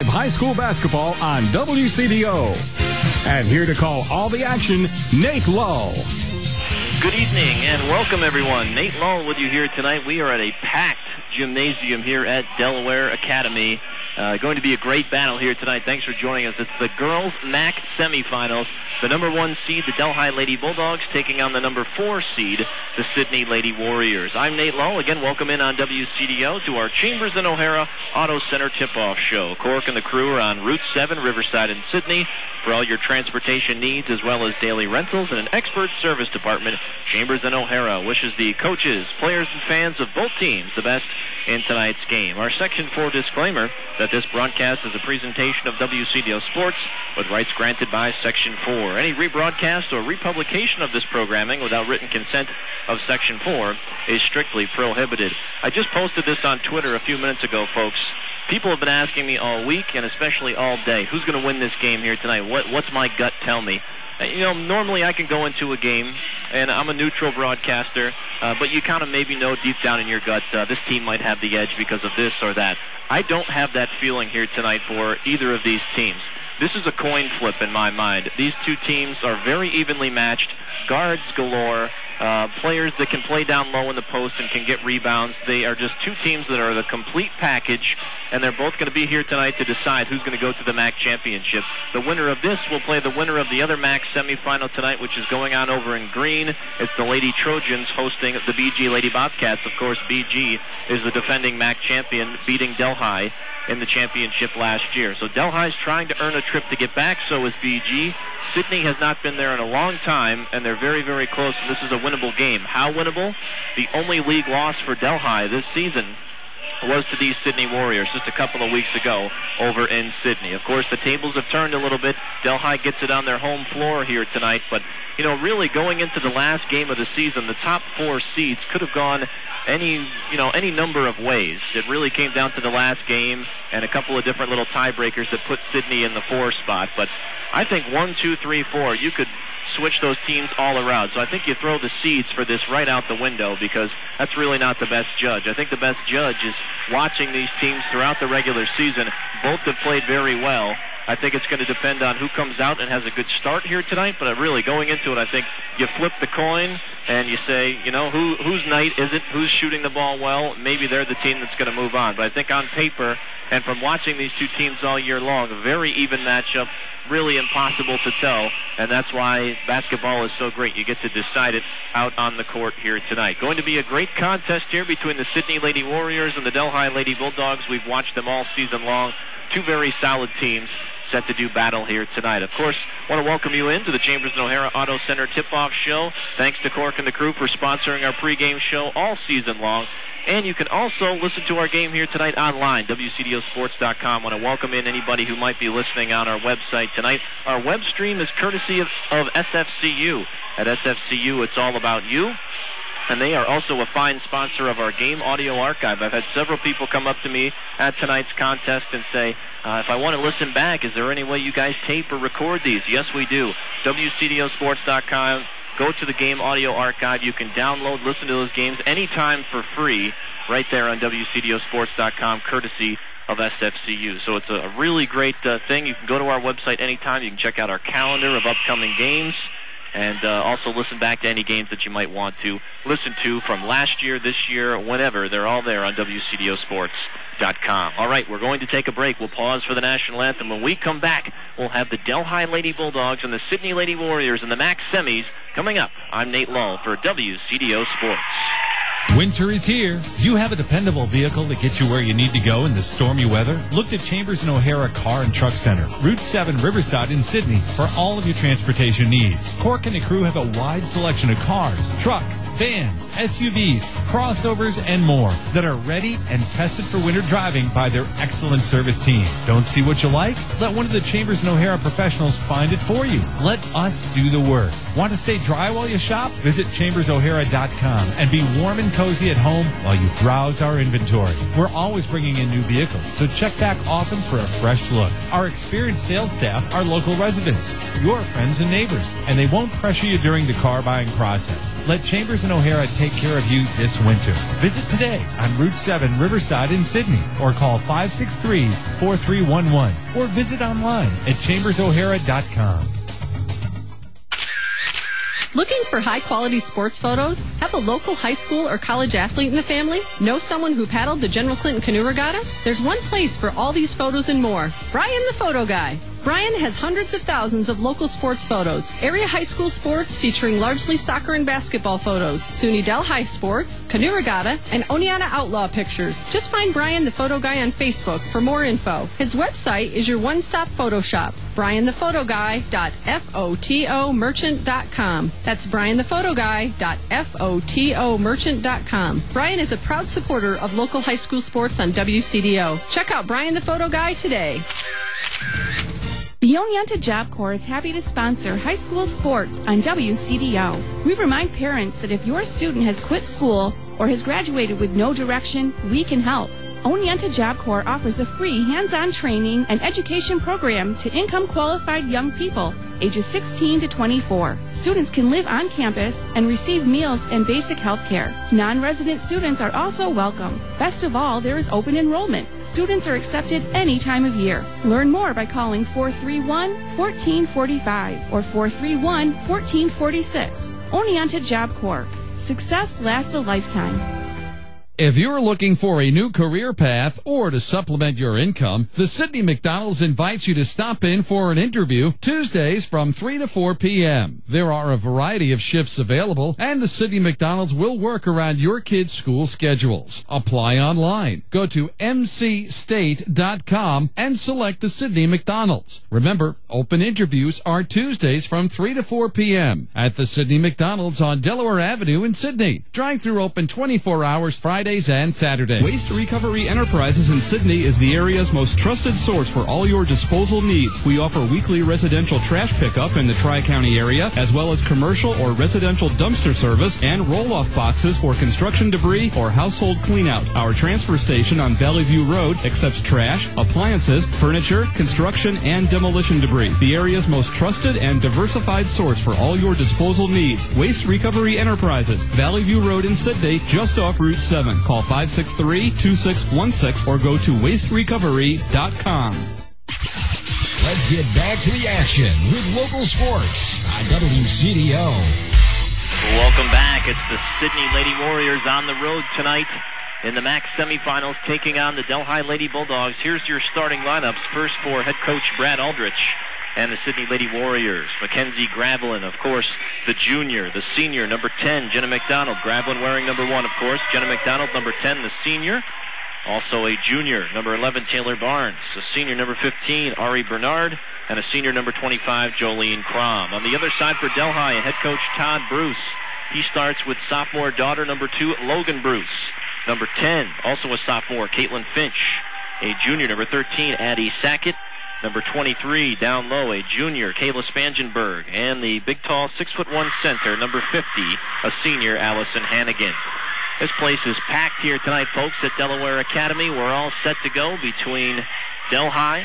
high school basketball on WCDO. And here to call all the action, Nate Lull. Good evening and welcome, everyone. Nate Lull with you here tonight. We are at a packed gymnasium here at Delaware Academy. Going to be a great battle here tonight. Thanks for joining us. It's the girls' MAC semifinals. The number 1 seed, the Delhi Lady Bulldogs, taking on the number 4 seed, the Sydney Lady Warriors. I'm Nate Lull. Again, welcome in on WCDO to our Chambers and O'Hara Auto Center tip-off show. Cork and the crew are on Route 7, Riverside and Sydney, for all your transportation needs as well as daily rentals and an expert service department. Chambers and O'Hara wishes the coaches, players, and fans of both teams the best in tonight's game. Our Section 4 disclaimer that this broadcast is a presentation of WCDO Sports with rights granted by Section 4. Any rebroadcast or republication of this programming without written consent of Section 4 is strictly prohibited. I just posted this on Twitter a few minutes ago, folks. People have been asking me all week and especially all day, who's going to win this game here tonight? What's my gut tell me? Normally I can go into a game, and I'm a neutral broadcaster, but you kind of maybe know deep down in your gut this team might have the edge because of this or that. I don't have that feeling here tonight for either of these teams. This is a coin flip in my mind. These two teams are very evenly matched, guards galore, players that can play down low in the post and can get rebounds. They are just two teams that are the complete package, and they're both going to be here tonight to decide who's going to go to the MAC championship. The winner of this will play the winner of the other MAC semifinal tonight, which is going on over in green. It's the Lady Trojans hosting the BG Lady Bobcats. Of course, BG is the defending MAC champion, beating Delhi in the championship last year. So Delhi's trying to earn a trip to get back, so is BG. Sydney has not been there in a long time, and they're very, very close, and this is a winnable game. How winnable? The only league loss for Delhi this season was to these Sydney Warriors just a couple of weeks ago over in Sydney. Of course, the tables have turned a little bit. Delhi gets it on their home floor here tonight, but, really going into the last game of the season, the top 4 seeds could have gone any number of ways. It really came down to the last game and a couple of different little tiebreakers that put Sydney in the 4 spot, but I think 1, 2, 3, 4, you could switch those teams all around. So I think you throw the seeds for this right out the window because that's really not the best judge. I think the best judge is watching these teams throughout the regular season. Both have played very well. I think it's going to depend on who comes out and has a good start here tonight, but really going into it, I think you flip the coin and you say, whose night is it? Who's shooting the ball well? Maybe they're the team that's going to move on. But I think on paper and from watching these two teams all year long, a very even matchup, really impossible to tell, and that's why basketball is so great. You get to decide it out on the court here tonight. Going to be a great contest here between the Sydney Lady Warriors and the Delhi Lady Bulldogs. We've watched them all season long. Two very solid teams set to do battle here tonight. Of course, I want to welcome you into the Chambers and O'Hara Auto Center tip-off show. Thanks to Cork and the crew for sponsoring our pregame show all season long. And you can also listen to our game here tonight online, WCDOsports.com. I want to welcome in anybody who might be listening on our website tonight. Our web stream is courtesy of SFCU. At SFCU, it's all about you. And they are also a fine sponsor of our game audio archive. I've had several people come up to me at tonight's contest and say, if I want to listen back, is there any way you guys tape or record these? Yes, we do. WCDOsports.com. Go to the game audio archive. You can download, listen to those games anytime for free right there on WCDOsports.com, courtesy of SFCU. So it's a really great thing. You can go to our website anytime. You can check out our calendar of upcoming games and also listen back to any games that you might want to listen to from last year, this year, whenever. They're all there on WCDOsports.com. All right, we're going to take a break. We'll pause for the national anthem. When we come back, we'll have the Delhi Lady Bulldogs and the Sydney Lady Warriors in the MAC semis coming up. I'm Nate Lull for WCDO Sports. Winter is here. Do you have a dependable vehicle that gets you where you need to go in the stormy weather? Look to Chambers and O'Hara Car and Truck Center, Route 7, Riverside in Sydney, for all of your transportation needs. Cork and the crew have a wide selection of cars, trucks, vans, SUVs, crossovers, and more that are ready and tested for winter driving by their excellent service team. Don't see what you like? Let one of the Chambers and O'Hara professionals find it for you. Let us do the work. Want to stay dry while you shop? Visit ChambersO'Hara.com and be warm and and cozy at home while you browse our inventory. We're always bringing in new vehicles, so check back often for a fresh look. Our experienced sales staff are local residents, your friends and neighbors, and they won't pressure you during the car buying process. Let Chambers and O'Hara take care of you this winter. Visit today on Route 7 Riverside in Sydney or call 563-4311 or visit online at chambersohara.com. Looking for high-quality sports photos? Have a local high school or college athlete in the family? Know someone who paddled the General Clinton Canoe Regatta? There's one place for all these photos and more. Brian the Photo Guy. Brian has hundreds of thousands of local sports photos, area high school sports featuring largely soccer and basketball photos, SUNY Delhi sports, Canoe Regatta, and Oneonta Outlaw pictures. Just find Brian the Photo Guy on Facebook for more info. His website is your one-stop photo shop, brianthephotoguy.fotomerchant.com. That's brianthephotoguy.fotomerchant.com. Brian is a proud supporter of local high school sports on WCDO. Check out Brian the Photo Guy today. The Oneonta Job Corps is happy to sponsor high school sports on WCDO. We remind parents that if your student has quit school or has graduated with no direction, we can help. Oneonta Job Corps offers a free hands-on training and education program to income-qualified young people ages 16 to 24. Students can live on campus and receive meals and basic health care. Non-resident students are also welcome. Best of all, there is open enrollment. Students are accepted any time of year. Learn more by calling 431-1445 or 431-1446. Oneonta Job Corps. Success lasts a lifetime. If you're looking for a new career path or to supplement your income, the Sidney McDonald's invites you to stop in for an interview Tuesdays from 3 to 4 p.m. There are a variety of shifts available, and the Sidney McDonald's will work around your kids' school schedules. Apply online. Go to mcstate.com and select the Sidney McDonald's. Remember, open interviews are Tuesdays from 3 to 4 p.m. at the Sidney McDonald's on Delaware Avenue in Sydney. Drive-through open 24 hours Friday and Saturday. Waste Recovery Enterprises in Sydney is the area's most trusted source for all your disposal needs. We offer weekly residential trash pickup in the Tri-County area, as well as commercial or residential dumpster service and roll-off boxes for construction debris or household cleanout. Our transfer station on Valley View Road accepts trash, appliances, furniture, construction, and demolition debris. The area's most trusted and diversified source for all your disposal needs. Waste Recovery Enterprises, Valley View Road in Sydney, just off Route 7. Call 563-2616 or go to wasterecovery.com. Let's get back to the action with local sports on WCDO. Welcome back. It's the Sydney Lady Warriors on the road tonight in the MAC semifinals, taking on the Delhi Lady Bulldogs. Here's your starting lineups. First for head coach Brad Aldrich and the Sydney Lady Warriors. Mackenzie Gravelin, of course, the junior. The senior, number 10, Jenna McDonald. Gravelin wearing number 1, of course. Jenna McDonald, number 10, the senior. Also a junior, number 11, Taylor Barnes. A senior, number 15, Ari Bernard. And a senior, number 25, Jolene Crom. On the other side for Delhi, head coach Todd Bruce. He starts with sophomore daughter, number 2, Logan Bruce. Number 10, also a sophomore, Caitlin Finch. A junior, number 13, Addie Sackett. Number 23, down low, a junior, Kayla Spangenberg. And the big, tall, 6'1" center, number 50, a senior, Allison Hannigan. This place is packed here tonight, folks, at Delaware Academy. We're all set to go between Delhi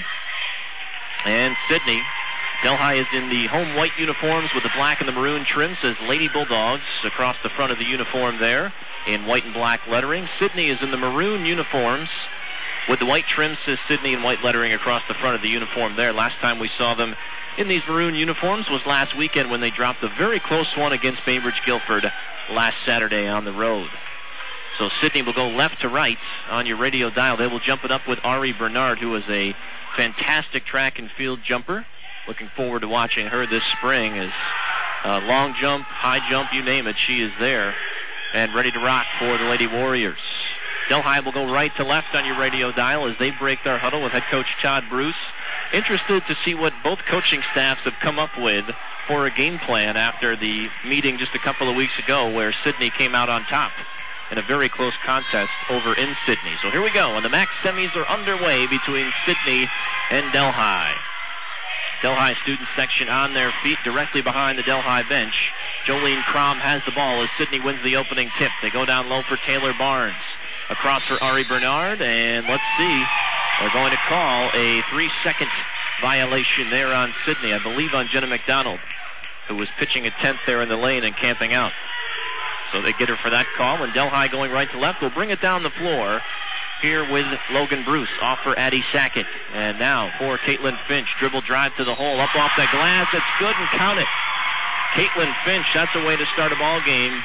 and Sydney. Delhi is in the home white uniforms with the black and the maroon trim, says Lady Bulldogs across the front of the uniform there in white and black lettering. Sydney is in the maroon uniforms with the white trim, says Sydney, and white lettering across the front of the uniform there. Last time we saw them in these maroon uniforms was last weekend when they dropped a very close one against Bainbridge Guilford last Saturday on the road. So Sydney will go left to right on your radio dial. They will jump it up with Ari Bernard, who is a fantastic track and field jumper. Looking forward to watching her this spring. As long jump, high jump, you name it, she is there and ready to rock for the Lady Warriors. Delhi will go right to left on your radio dial as they break their huddle with head coach Todd Bruce. Interested to see what both coaching staffs have come up with for a game plan after the meeting just a couple of weeks ago where Sydney came out on top in a very close contest over in Sydney. So here we go, and the MAC semis are underway between Sydney and Delhi. Delhi student section on their feet directly behind the Delhi bench. Jolene Crom has the ball as Sydney wins the opening tip. They go down low for Taylor Barnes. Across for Ari Bernard, and let's see. They're going to call a 3-second violation there on Sydney, I believe on Jenna McDonald, who was pitching a 10th there in the lane and camping out. So they get her for that call, and Delhi going right to left will bring it down the floor here with Logan Bruce off for Addie Sackett. And now for Caitlin Finch, dribble drive to the hole, up off the glass, it's good and count it. Caitlin Finch, that's a way to start a ball game.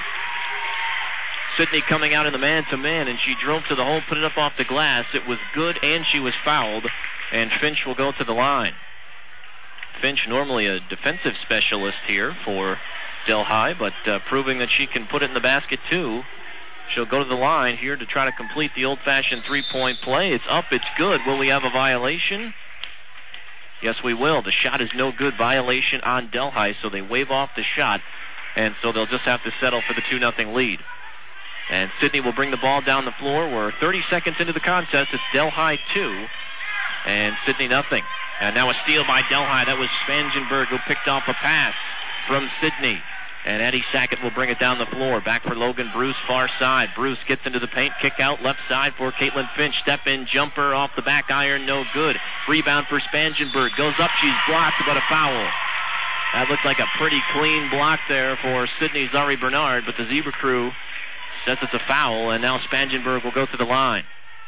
Sydney coming out in the man-to-man, and she drove to the hole, put it up off the glass. It was good, and she was fouled, and Finch will go to the line. Finch, normally a defensive specialist here for Delhi, but proving that she can put it in the basket, too. She'll go to the line here to try to complete the old-fashioned three-point play. It's up, it's good. Will we have a violation? Yes, we will. The shot is no good. Violation on Delhi, so they wave off the shot, and so they'll just have to settle for the 2-0 lead. And Sydney will bring the ball down the floor. We're 30 seconds into the contest. It's Delhi 2 and Sydney nothing. And now a steal by Delhi. That was Spangenberg who picked off a pass from Sydney. And Addie Sackett will bring it down the floor. Back for Logan Bruce, far side. Bruce gets into the paint, kick out left side for Caitlin Finch. Step in jumper off the back iron, no good. Rebound for Spangenberg. Goes up, she's blocked, but a foul. That looked like a pretty clean block there for Sydney's Ari Bernard, but the Zebra crew says it's a foul, and now Spangenberg will go to the line.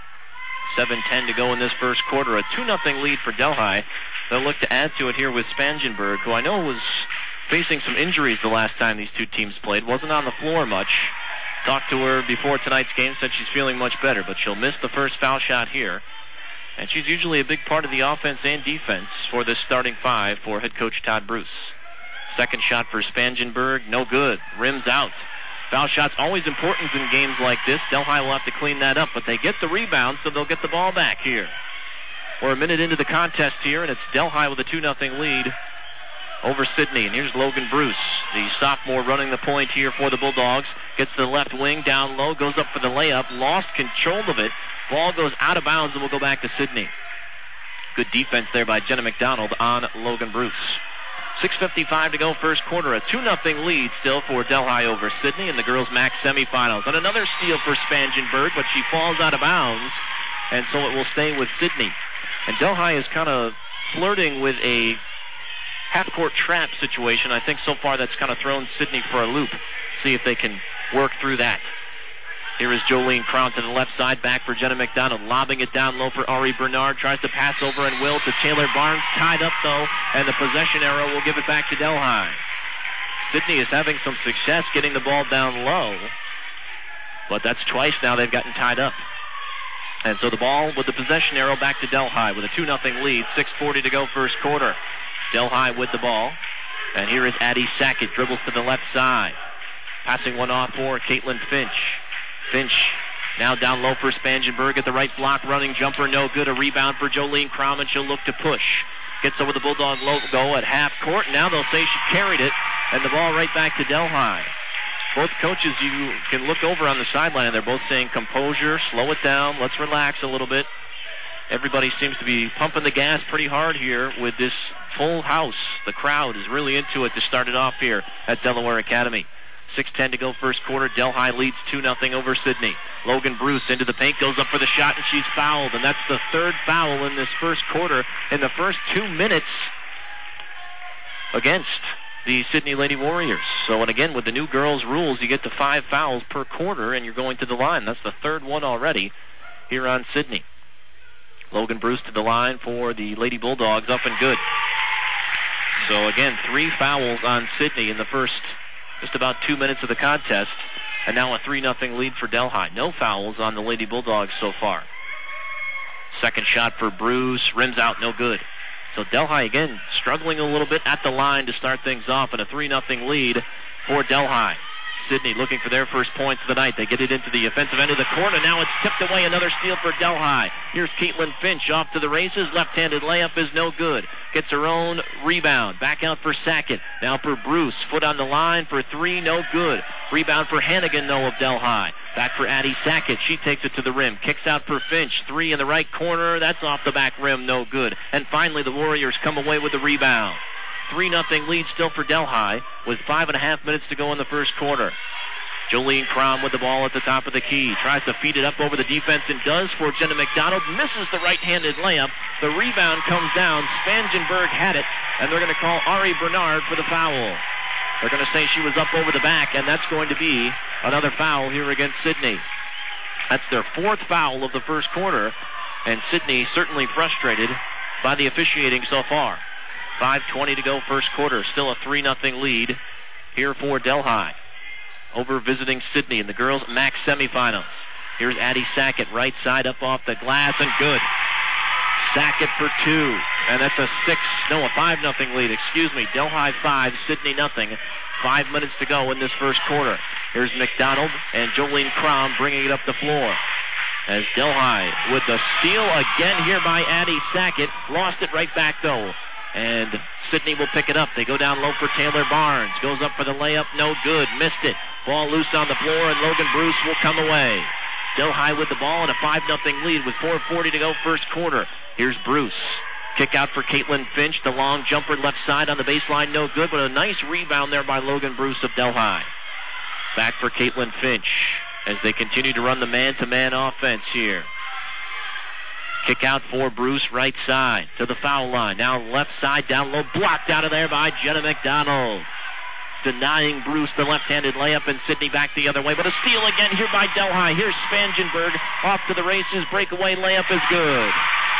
7:10 to go in this first quarter. A 2-0 lead for Delhi. They'll look to add to it here with Spangenberg, who I know was facing some injuries the last time these two teams played. Wasn't on the floor much. Talked to her before tonight's game, said she's feeling much better, but she'll miss the first foul shot here. And she's usually a big part of the offense and defense for this starting five for head coach Todd Bruce. Second shot for Spangenberg, no good. Rims out. Foul shots always important in games like this. Delhi will have to clean that up, but they get the rebound, so they'll get the ball back here. We're a minute into the contest here, and it's Delhi with a 2-0 lead over Sydney. And here's Logan Bruce, the sophomore running the point here for the Bulldogs. Gets to the left wing, down low, goes up for the layup, lost control of it. Ball goes out of bounds and will go back to Sydney. Good defense there by Jenna McDonald on Logan Bruce. 6:55 to go first quarter. A 2-0 lead still for Delhi over Sydney in the girls' MAC semifinals. And another steal for Spangenberg, but she falls out of bounds, and so it will stay with Sydney. And Delhi is kind of flirting with a half-court trap situation. I think so far that's kind of thrown Sydney for a loop. See if they can work through that. Here is Jolene Crown to the left side, back for Jenna McDonald, lobbing it down low for Ari Bernard, tries to pass over and will to Taylor Barnes, tied up though, and the possession arrow will give it back to Delhi. Sydney is having some success getting the ball down low, but that's twice now they've gotten tied up. And so the ball with the possession arrow back to Delhi with a 2-0 lead, 6:40 to go first quarter. Delhi with the ball, and here is Addie Sackett, dribbles to the left side, passing one off for Caitlin Finch. Finch now down low for Spangenberg at the right block, running jumper, no good. A rebound for Jolene Crom, and she'll look to push. Gets over the Bulldog logo at half court. Now they'll say she carried it, and the ball right back to Delhi. Both coaches, you can look over on the sideline, and they're both saying composure, slow it down, let's relax a little bit. Everybody seems to be pumping the gas pretty hard here with this full house. The crowd is really into it to start it off here at Delaware Academy. 6:10 to go first quarter. Delhi leads 2-0 over Sydney. Logan Bruce into the paint, goes up for the shot, and she's fouled. And that's the third foul in this first quarter in the first 2 minutes against the Sydney Lady Warriors. So, and again, with the new girls' rules, you get to 5 fouls per quarter, and you're going to the line. That's the third one already here on Sydney. Logan Bruce to the line for the Lady Bulldogs, up and good. So, again, 3 fouls on Sydney in the first just about 2 minutes of the contest, and now a 3-0 lead for Delhi. No fouls on the Lady Bulldogs so far. Second shot for Bruce, rims out, no good. So Delhi, again, struggling a little bit at the line to start things off, and a 3-0 lead for Delhi. Sydney looking for their first points of the night. They get it into the offensive end of the court, and now it's tipped away. Another steal for Delhi. Here's Caitlin Finch off to the races. Left-handed layup is no good. Gets her own rebound. Back out for Sackett. Now for Bruce. Foot on the line for 3. No good. Rebound for Hannigan, though, of Delhi. Back for Addie Sackett. She takes it to the rim. Kicks out for Finch. 3 in the right corner. That's off the back rim. No good. And finally, the Warriors come away with the rebound. 3-0 lead still for Delhi with 5.5 minutes to go in the first quarter. Jolene Crom with the ball at the top of the key. Tries to feed it up over the defense and does for Jenna McDonald. Misses the right-handed layup. The rebound comes down. Spangenberg had it, and they're going to call Ari Bernard for the foul. They're going to say she was up over the back, and that's going to be another foul here against Sydney. That's their 4th foul of the first quarter, and Sydney certainly frustrated by the officiating so far. 5:20 to go first quarter. Still a 3-0 lead here for Delhi over visiting Sydney in the girls' MAC semifinals. Here's Addie Sackett, right side up off the glass, and good. Sackett for 2, and that's a 5-0 lead. Delhi 5, Sydney 0. 5 minutes to go in this first quarter. Here's McDonald and Jolene Crom bringing it up the floor. As Delhi with the steal again here by Addie Sackett. Lost it right back though. And Sydney will pick it up. They go down low for Taylor Barnes. Goes up for the layup, no good. Missed it. Ball loose on the floor, and Logan Bruce will come away. Delhi with the ball and a 5-0 lead with 4:40 to go first quarter. Here's Bruce. Kick out for Caitlin Finch. The long jumper left side on the baseline, no good, but a nice rebound there by Logan Bruce of Delhi. Back for Caitlin Finch as they continue to run the man-to-man offense here. Kick out for Bruce, right side to the foul line. Now left side, down low, blocked out of there by Jenna McDonald. Denying Bruce the left-handed layup, and Sydney back the other way. But a steal again here by Delhi. Here's Spangenberg off to the races. Breakaway layup is good.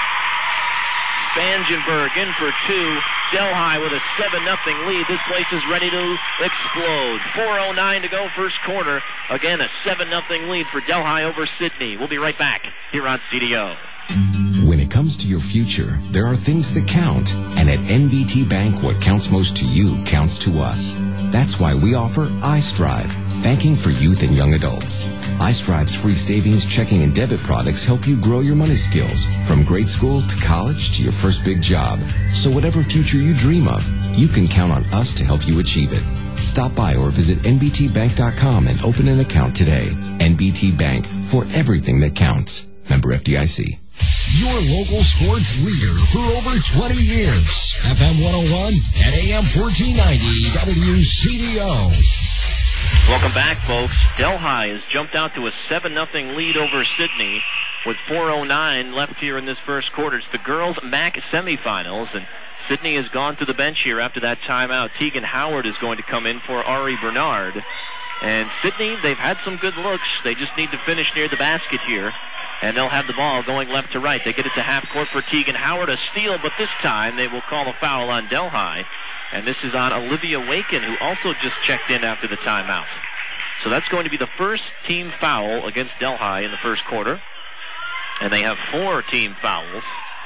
Spangenberg in for 2. Delhi with a 7-0 lead. This place is ready to explode. 4:09 to go first quarter. Again, a 7-0 lead for Delhi over Sydney. We'll be right back here on CDO. When it comes to your future, there are things that count. And at NBT Bank, what counts most to you counts to us. That's why we offer iStrive, banking for youth and young adults. iStrive's free savings, checking, and debit products help you grow your money skills from grade school to college to your first big job. So whatever future you dream of, you can count on us to help you achieve it. Stop by or visit nbtbank.com and open an account today. NBT Bank, for everything that counts. Member FDIC. Your local sports leader for over 20 years. FM 101 and AM 1490 WCDO. Welcome back, folks. Delhi has jumped out to a 7-0 lead over Sydney with 4:09 left here in this first quarter. It's the girls' MAC semifinals, and Sydney has gone to the bench here after that timeout. Tegan Howard is going to come in for Ari Bernard. And Sydney, they've had some good looks. They just need to finish near the basket here. And they'll have the ball going left to right. They get it to half court for Tegan Howard. A steal, but this time they will call a foul on Delhi. And this is on Olivia Waken, who also just checked in after the timeout. So that's going to be the first team foul against Delhi in the first quarter. And they have 4 team fouls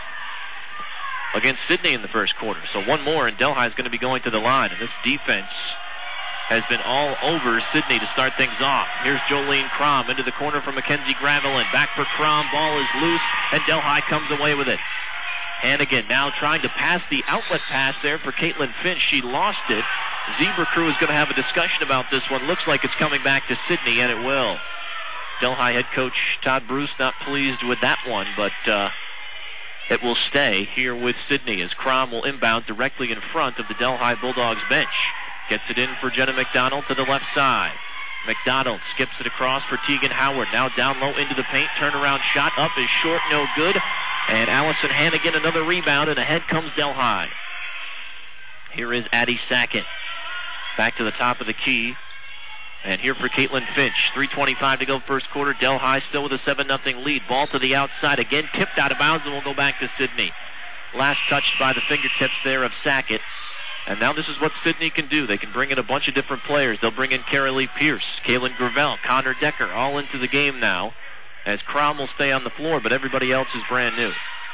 against Sydney in the first quarter. So one more, and Delhi is going to be going to the line. And this defense has been all over Sydney to start things off. Here's Jolene Crom into the corner for Mackenzie Gravelin. Back for Crom. Ball is loose, and Delhi comes away with it. Hannigan now trying to pass the outlet pass there for Caitlin Finch. She lost it. Zebra Crew is going to have a discussion about this one. Looks like it's coming back to Sydney, and it will. Delhi head coach Todd Bruce not pleased with that one, but it will stay here with Sydney as Crom will inbound directly in front of the Delhi Bulldogs bench. Gets it in for Jenna McDonald to the left side. McDonald skips it across for Tegan Howard. Now down low into the paint. Turnaround shot up is short, no good. And Allison Hannigan another rebound, and ahead comes Delhi. Here is Addie Sackett. Back to the top of the key. And here for Caitlin Finch. 3:25 to go first quarter. Delhi still with a 7-0 lead. Ball to the outside. Again tipped out of bounds, and will go back to Sydney. Last touched by the fingertips there of Sackett. And now this is what Sydney can do. They can bring in a bunch of different players. They'll bring in Carolee Pierce, Kaylin Gravel, Connor Decker, all into the game now, as Crom will stay on the floor, but everybody else is brand new.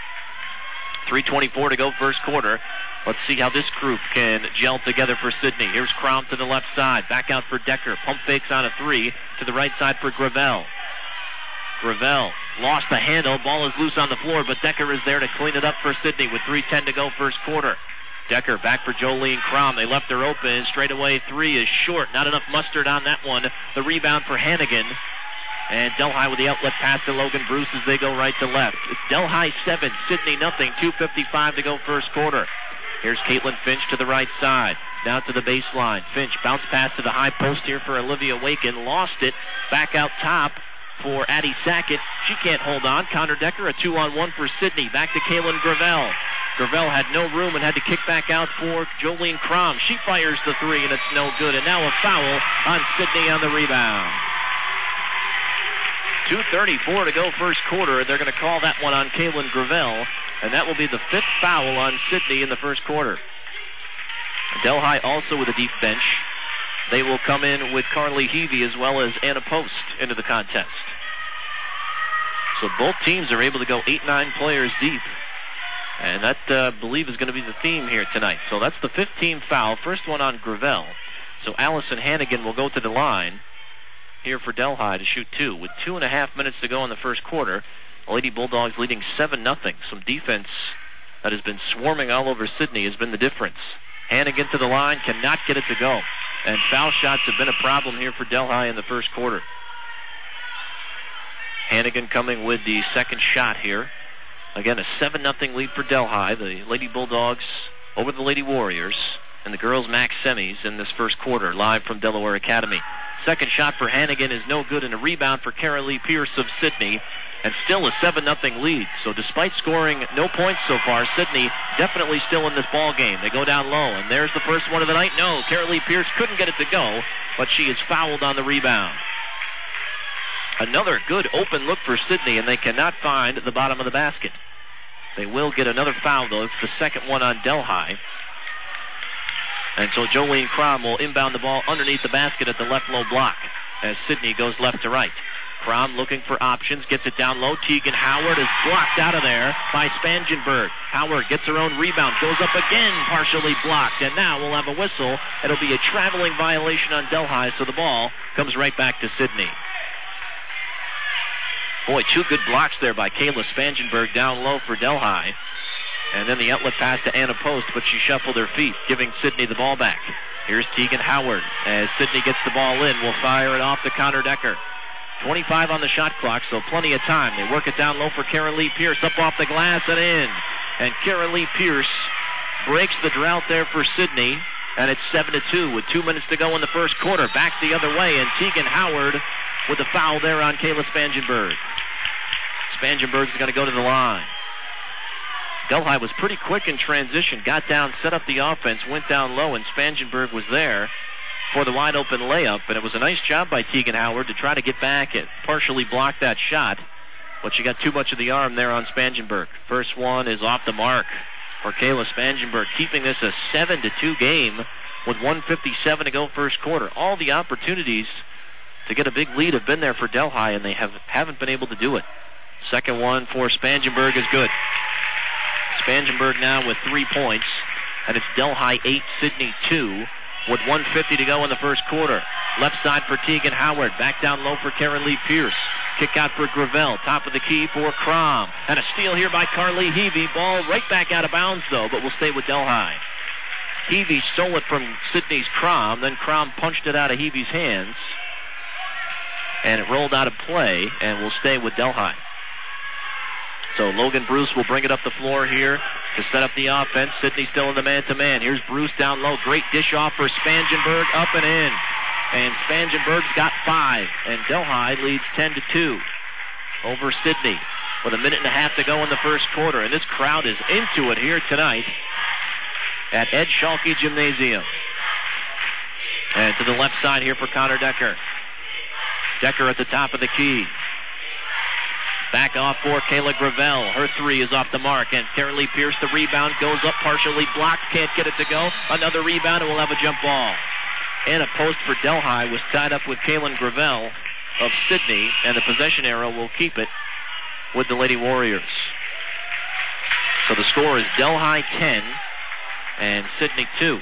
3:24 to go first quarter. Let's see how this group can gel together for Sydney. Here's Crom to the left side. Back out for Decker. Pump fakes on a 3 to the right side for Gravel. Gravel lost the handle. Ball is loose on the floor, but Decker is there to clean it up for Sydney with 3:10 to go first quarter. Decker back for Jolene Crom. They left her open. Straightaway 3 is short. Not enough mustard on that one. The rebound for Hannigan. And Delhi with the outlet pass to Logan Bruce as they go right to left. It's Delhi 7, Sydney nothing. 2:55 to go first quarter. Here's Caitlin Finch to the right side. Down to the baseline. Finch bounce pass to the high post here for Olivia Waken. Lost it. Back out top for Addie Sackett. She can't hold on. Connor Decker, a 2-on-1 for Sydney. Back to Kaylin Gravel. Gravel had no room and had to kick back out for Jolene Crom. She fires the three, and it's no good. And now a foul on Sydney on the rebound. 2:34 to go first quarter. They're going to call that one on Kaylin Gravel, and that will be the 5th foul on Sydney in the first quarter. Delhi also with a deep bench. They will come in with Carly Heavey as well as Anna Post into the contest. So both teams are able to go 8-9 players deep. And that, I believe, is going to be the theme here tonight. So that's the 15th foul. First one on Gravel. So Allison Hannigan will go to the line here for Delhi to shoot 2. With 2.5 minutes to go in the first quarter, the Lady Bulldogs leading 7-0. Some defense that has been swarming all over Sydney has been the difference. Hannigan to the line, cannot get it to go. And foul shots have been a problem here for Delhi in the first quarter. Hannigan coming with the second shot here. Again, a 7-0 lead for Delhi. The Lady Bulldogs over the Lady Warriors and the girls' MAC semis in this first quarter, live from Delaware Academy. Second shot for Hannigan is no good, and a rebound for Carolee Pierce of Sydney. And still a 7-0 lead. So despite scoring no points so far, Sydney definitely still in this ball game. They go down low, and there's the first one of the night. No, Carolee Pierce couldn't get it to go, but she is fouled on the rebound. Another good open look for Sydney, and they cannot find the bottom of the basket. They will get another foul, though. It's the second one on Delhi. And so Jolene Crom will inbound the ball underneath the basket at the left low block as Sydney goes left to right. Crom looking for options, gets it down low. Tegan Howard is blocked out of there by Spangenberg. Howard gets her own rebound, goes up again, partially blocked, and now we'll have a whistle. It'll be a traveling violation on Delhi, so the ball comes right back to Sydney. Boy, 2 good blocks there by Kayla Spangenberg down low for Delhi. And then the outlet pass to Anna Post, but she shuffled her feet, giving Sydney the ball back. Here's Tegan Howard. As Sydney gets the ball in, will fire it off to Connor Decker. 25 on the shot clock, so plenty of time. They work it down low for Carolee Pierce, up off the glass and in. And Carolee Pierce breaks the drought there for Sydney, and it's 7-2 with 2 minutes to go in the first quarter. Back the other way, and Tegan Howard with the foul there on Kayla Spangenberg. Spangenberg's going to go to the line. Delhi was pretty quick in transition, got down, set up the offense, went down low, and Spangenberg was there for the wide open layup, and it was a nice job by Tegan Howard to try to get back and partially block that shot, but she got too much of the arm there on Spangenberg. First one is off the mark for Kayla Spangenberg, keeping this a 7-2 game with 1:57 to go first quarter. All the opportunities to get a big lead have been there for Delhi, and they haven't been able to do it. Second one for Spangenberg is good. Spangenberg now with 3 points, and it's Delhi 8, Sydney 2, with 1:50 to go in the first quarter. Left side for Tegan Howard, back down low for Carolee Pierce. Kick out for Gravel, top of the key for Crom. And a steal here by Carly Heavey. Ball right back out of bounds, though, but will stay with Delhi. Heavey stole it from Sydney's Crom, then Crom punched it out of Heavey's hands, and it rolled out of play and will stay with Delhi. So Logan Bruce will bring it up the floor here to set up the offense. Sydney still in the man-to-man. Here's Bruce down low. Great dish off for Spangenberg, up and in. And Spangenberg's got 5. And Delhi leads 10-2 over Sydney with 1.5 minutes to go in the first quarter. And this crowd is into it here tonight at Ed Schalke Gymnasium. And to the left side here for Connor Decker. Decker at the top of the key. Back off for Kayla Gravel. Her 3 is off the mark, and Carolee Pierce, the rebound, goes up, partially blocked, can't get it to go. Another rebound, and we'll have a jump ball. And a post for Delhi was tied up with Kaylin Gravel of Sydney, and the possession arrow will keep it with the Lady Warriors. So the score is Delhi 10 and Sydney 2.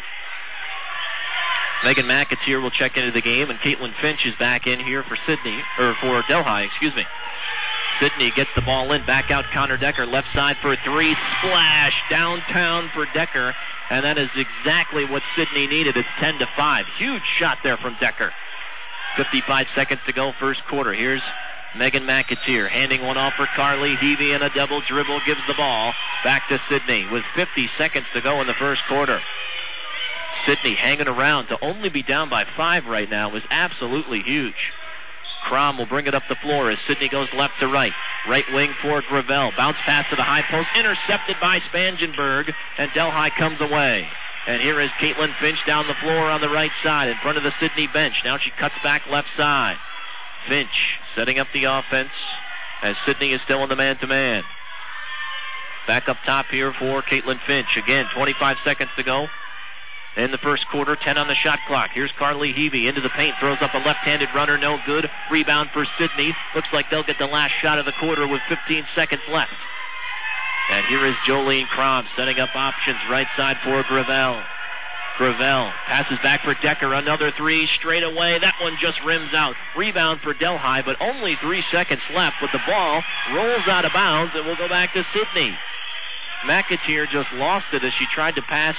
Megan McAteer will check into the game, and Caitlin Finch is back in here for Delhi, excuse me. Sydney gets the ball in, back out Connor Decker, left side for 3, splash, downtown for Decker, and that is exactly what Sydney needed. It's 10-5. Huge shot there from Decker. 55 seconds to go first quarter. Here's Megan McAteer handing one off for Carly Heavey, and a double dribble gives the ball back to Sydney with 50 seconds to go in the first quarter. Sydney hanging around to only be down by 5 right now is absolutely huge. Crom will bring it up the floor as Sydney goes left to right. Right wing for Gravel. Bounce pass to the high post. Intercepted by Spangenberg, and Delhi comes away. And here is Caitlin Finch down the floor on the right side in front of the Sydney bench. Now she cuts back left side. Finch setting up the offense as Sydney is still in the man-to-man. Back up top here for Caitlin Finch. Again, 25 seconds to go in the first quarter, 10 on the shot clock. Here's Carly Heavey into the paint, throws up a left-handed runner, no good. Rebound for Sydney. Looks like they'll get the last shot of the quarter with 15 seconds left. And here is Jolene Crom setting up options right side for Gravel. Gravel passes back for Decker. Another three straight away. That one just rims out. Rebound for Delhi, but only 3 seconds left. But the ball rolls out of bounds and will go back to Sydney. McAteer just lost it as she tried to pass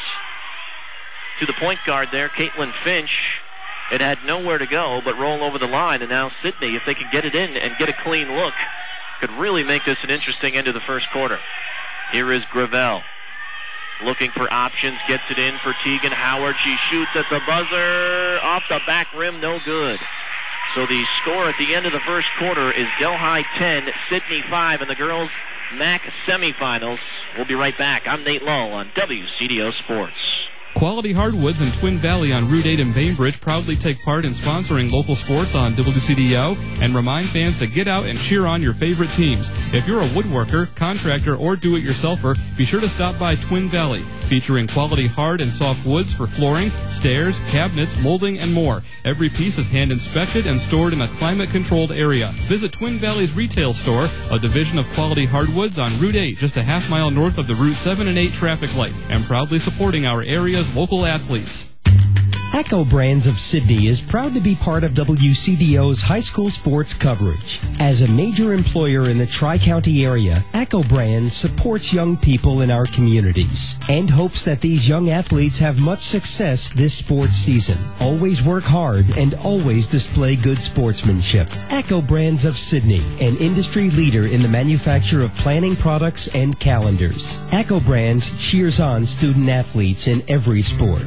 to the point guard there, Caitlin Finch. It had nowhere to go but roll over the line. And now Sydney, if they can get it in and get a clean look, could really make this an interesting end of the first quarter. Here is Gravel. Looking for options, gets it in for Tegan Howard. She shoots at the buzzer, off the back rim, no good. So the score at the end of the first quarter is Delhi 10, Sydney 5 in the girls' MAC semifinals. We'll be right back. I'm Nate Lull on WCDO Sports. Quality Hardwoods in Twin Valley on Route 8 in Bainbridge proudly take part in sponsoring local sports on WCDO and remind fans to get out and cheer on your favorite teams. If you're a woodworker, contractor, or do-it-yourselfer, be sure to stop by Twin Valley, featuring quality hard and soft woods for flooring, stairs, cabinets, molding, and more. Every piece is hand-inspected and stored in a climate-controlled area. Visit Twin Valley's retail store, a division of Quality Hardwoods on Route 8, just a half mile north of the Route 7 and 8 traffic light, and proudly supporting our area's local athletes. ACCO Brands of Sydney is proud to be part of WCDO's high school sports coverage. As a major employer in the Tri-County area, ACCO Brands supports young people in our communities and hopes that these young athletes have much success this sports season. Always work hard and always display good sportsmanship. ACCO Brands of Sydney, an industry leader in the manufacture of planning products and calendars. ACCO Brands cheers on student athletes in every sport.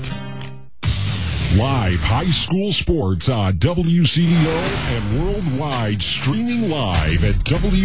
Live high school sports on WCDO and worldwide, streaming live at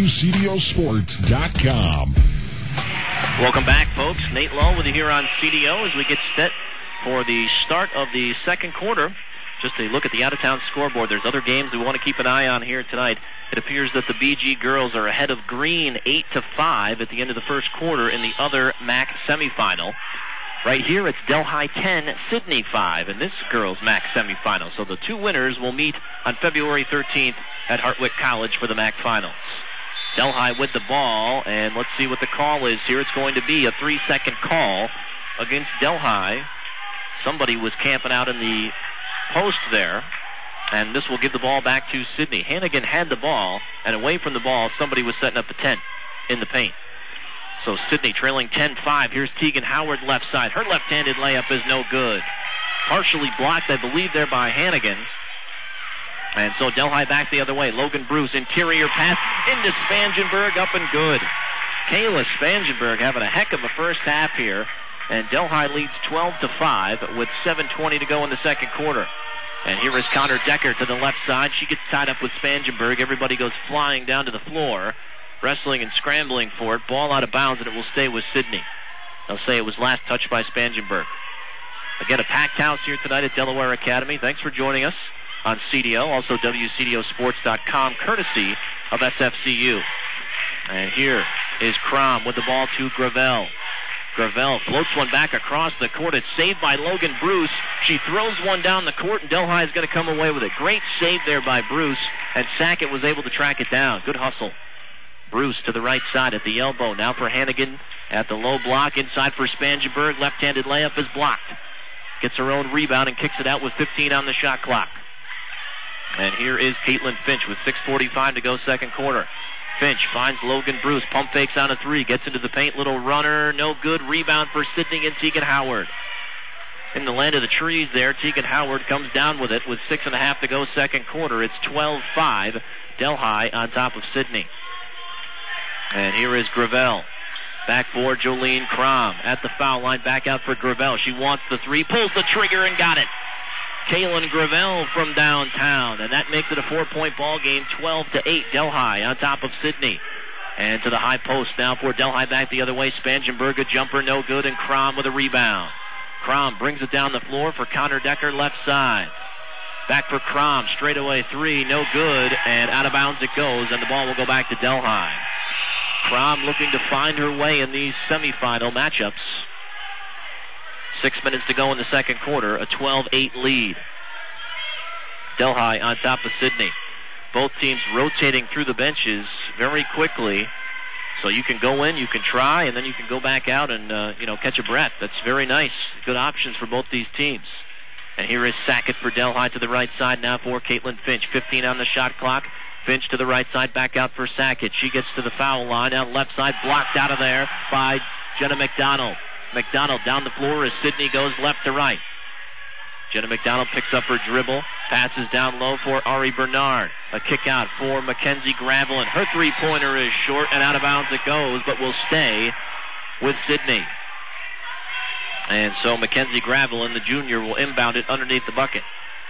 WCDOsports.com. Welcome back, folks. Nate Lull with you here on CDO as we get set for the start of the second quarter. Just a look at the out-of-town scoreboard. There's other games we want to keep an eye on here tonight. It appears that the BG girls are ahead of Green 8-5 at the end of the first quarter in the other MAC semifinal. Right here, it's Delhi 10, Sydney 5 in this girls' MAC semifinal. So the two winners will meet on February 13th at Hartwick College for the MAC finals. Delhi with the ball, and let's see what the call is here. It's going to be a 3-second call against Delhi. Somebody was camping out in the post there, and this will give the ball back to Sydney. Hannigan had the ball, and away from the ball, somebody was setting up a tent in the paint. So Sydney trailing 10-5. Here's Tegan Howard left side. Her left-handed layup is no good. Partially blocked, I believe, there by Hannigan. And so Delhi back the other way. Logan Bruce, interior pass into Spangenberg, up and good. Kayla Spangenberg having a heck of a first half here. And Delhi leads 12-5 with 7:20 to go in the second quarter. And here is Connor Decker to the left side. She gets tied up with Spangenberg. Everybody goes flying down to the floor, wrestling and scrambling for it. Ball out of bounds, and it will stay with Sydney. They'll say it was last touched by Spangenberg. Again, a packed house here tonight at Delaware Academy. Thanks for joining us on CDO, also WCDOsports.com, courtesy of SFCU. And here is Crom with the ball to Gravel. Gravel floats one back across the court. It's saved by Logan Bruce. She throws one down the court, and Delhi is going to come away with it. Great save there by Bruce, and Sackett was able to track it down. Good hustle. Bruce to the right side at the elbow. Now for Hannigan at the low block. Inside for Spangenberg. Left-handed layup is blocked. Gets her own rebound and kicks it out with 15 on the shot clock. And here is Caitlin Finch with 6:45 to go second quarter. Finch finds Logan Bruce. Pump fakes on a three. Gets into the paint. Little runner. No good. Rebound for Sydney and Tegan Howard. In the land of the trees there, Tegan Howard comes down with it with 6.5 to go second quarter. It's 12-5. Delhi on top of Sidney. And here is Gravel. Back for Jolene Crom at the foul line. Back out for Gravel. She wants the three, pulls the trigger, and got it. Kaylin Gravel from downtown, and that makes it a 4-point ball game, 12-8. Delhi on top of Sidney. And to the high post now for Delhi, back the other way. Spangenberg, a jumper, no good, and Crom with a rebound. Crom brings it down the floor for Connor Decker, left side. Back for Crom, straightaway three, no good, and out of bounds it goes, and the ball will go back to Delhi. Crom looking to find her way in these semifinal matchups. 6 minutes to go in the second quarter, a 12-8 lead. Delhi on top of Sidney. Both teams rotating through the benches very quickly. So you can go in, you can try, and then you can go back out and, catch a breath. That's very nice. Good options for both these teams. And here is Sackett for Delhi to the right side now for Caitlin Finch. 15 on the shot clock. Finch to the right side, back out for Sackett. She gets to the foul line, out left side, blocked out of there by Jenna McDonald. McDonald down the floor as Sidney goes left to right. Jenna McDonald picks up her dribble, passes down low for Ari Bernard. A kick out for Mackenzie Gravelin. Her three-pointer is short and out of bounds it goes, but will stay with Sidney. And so Mackenzie Gravelin, the junior, will inbound it underneath the bucket.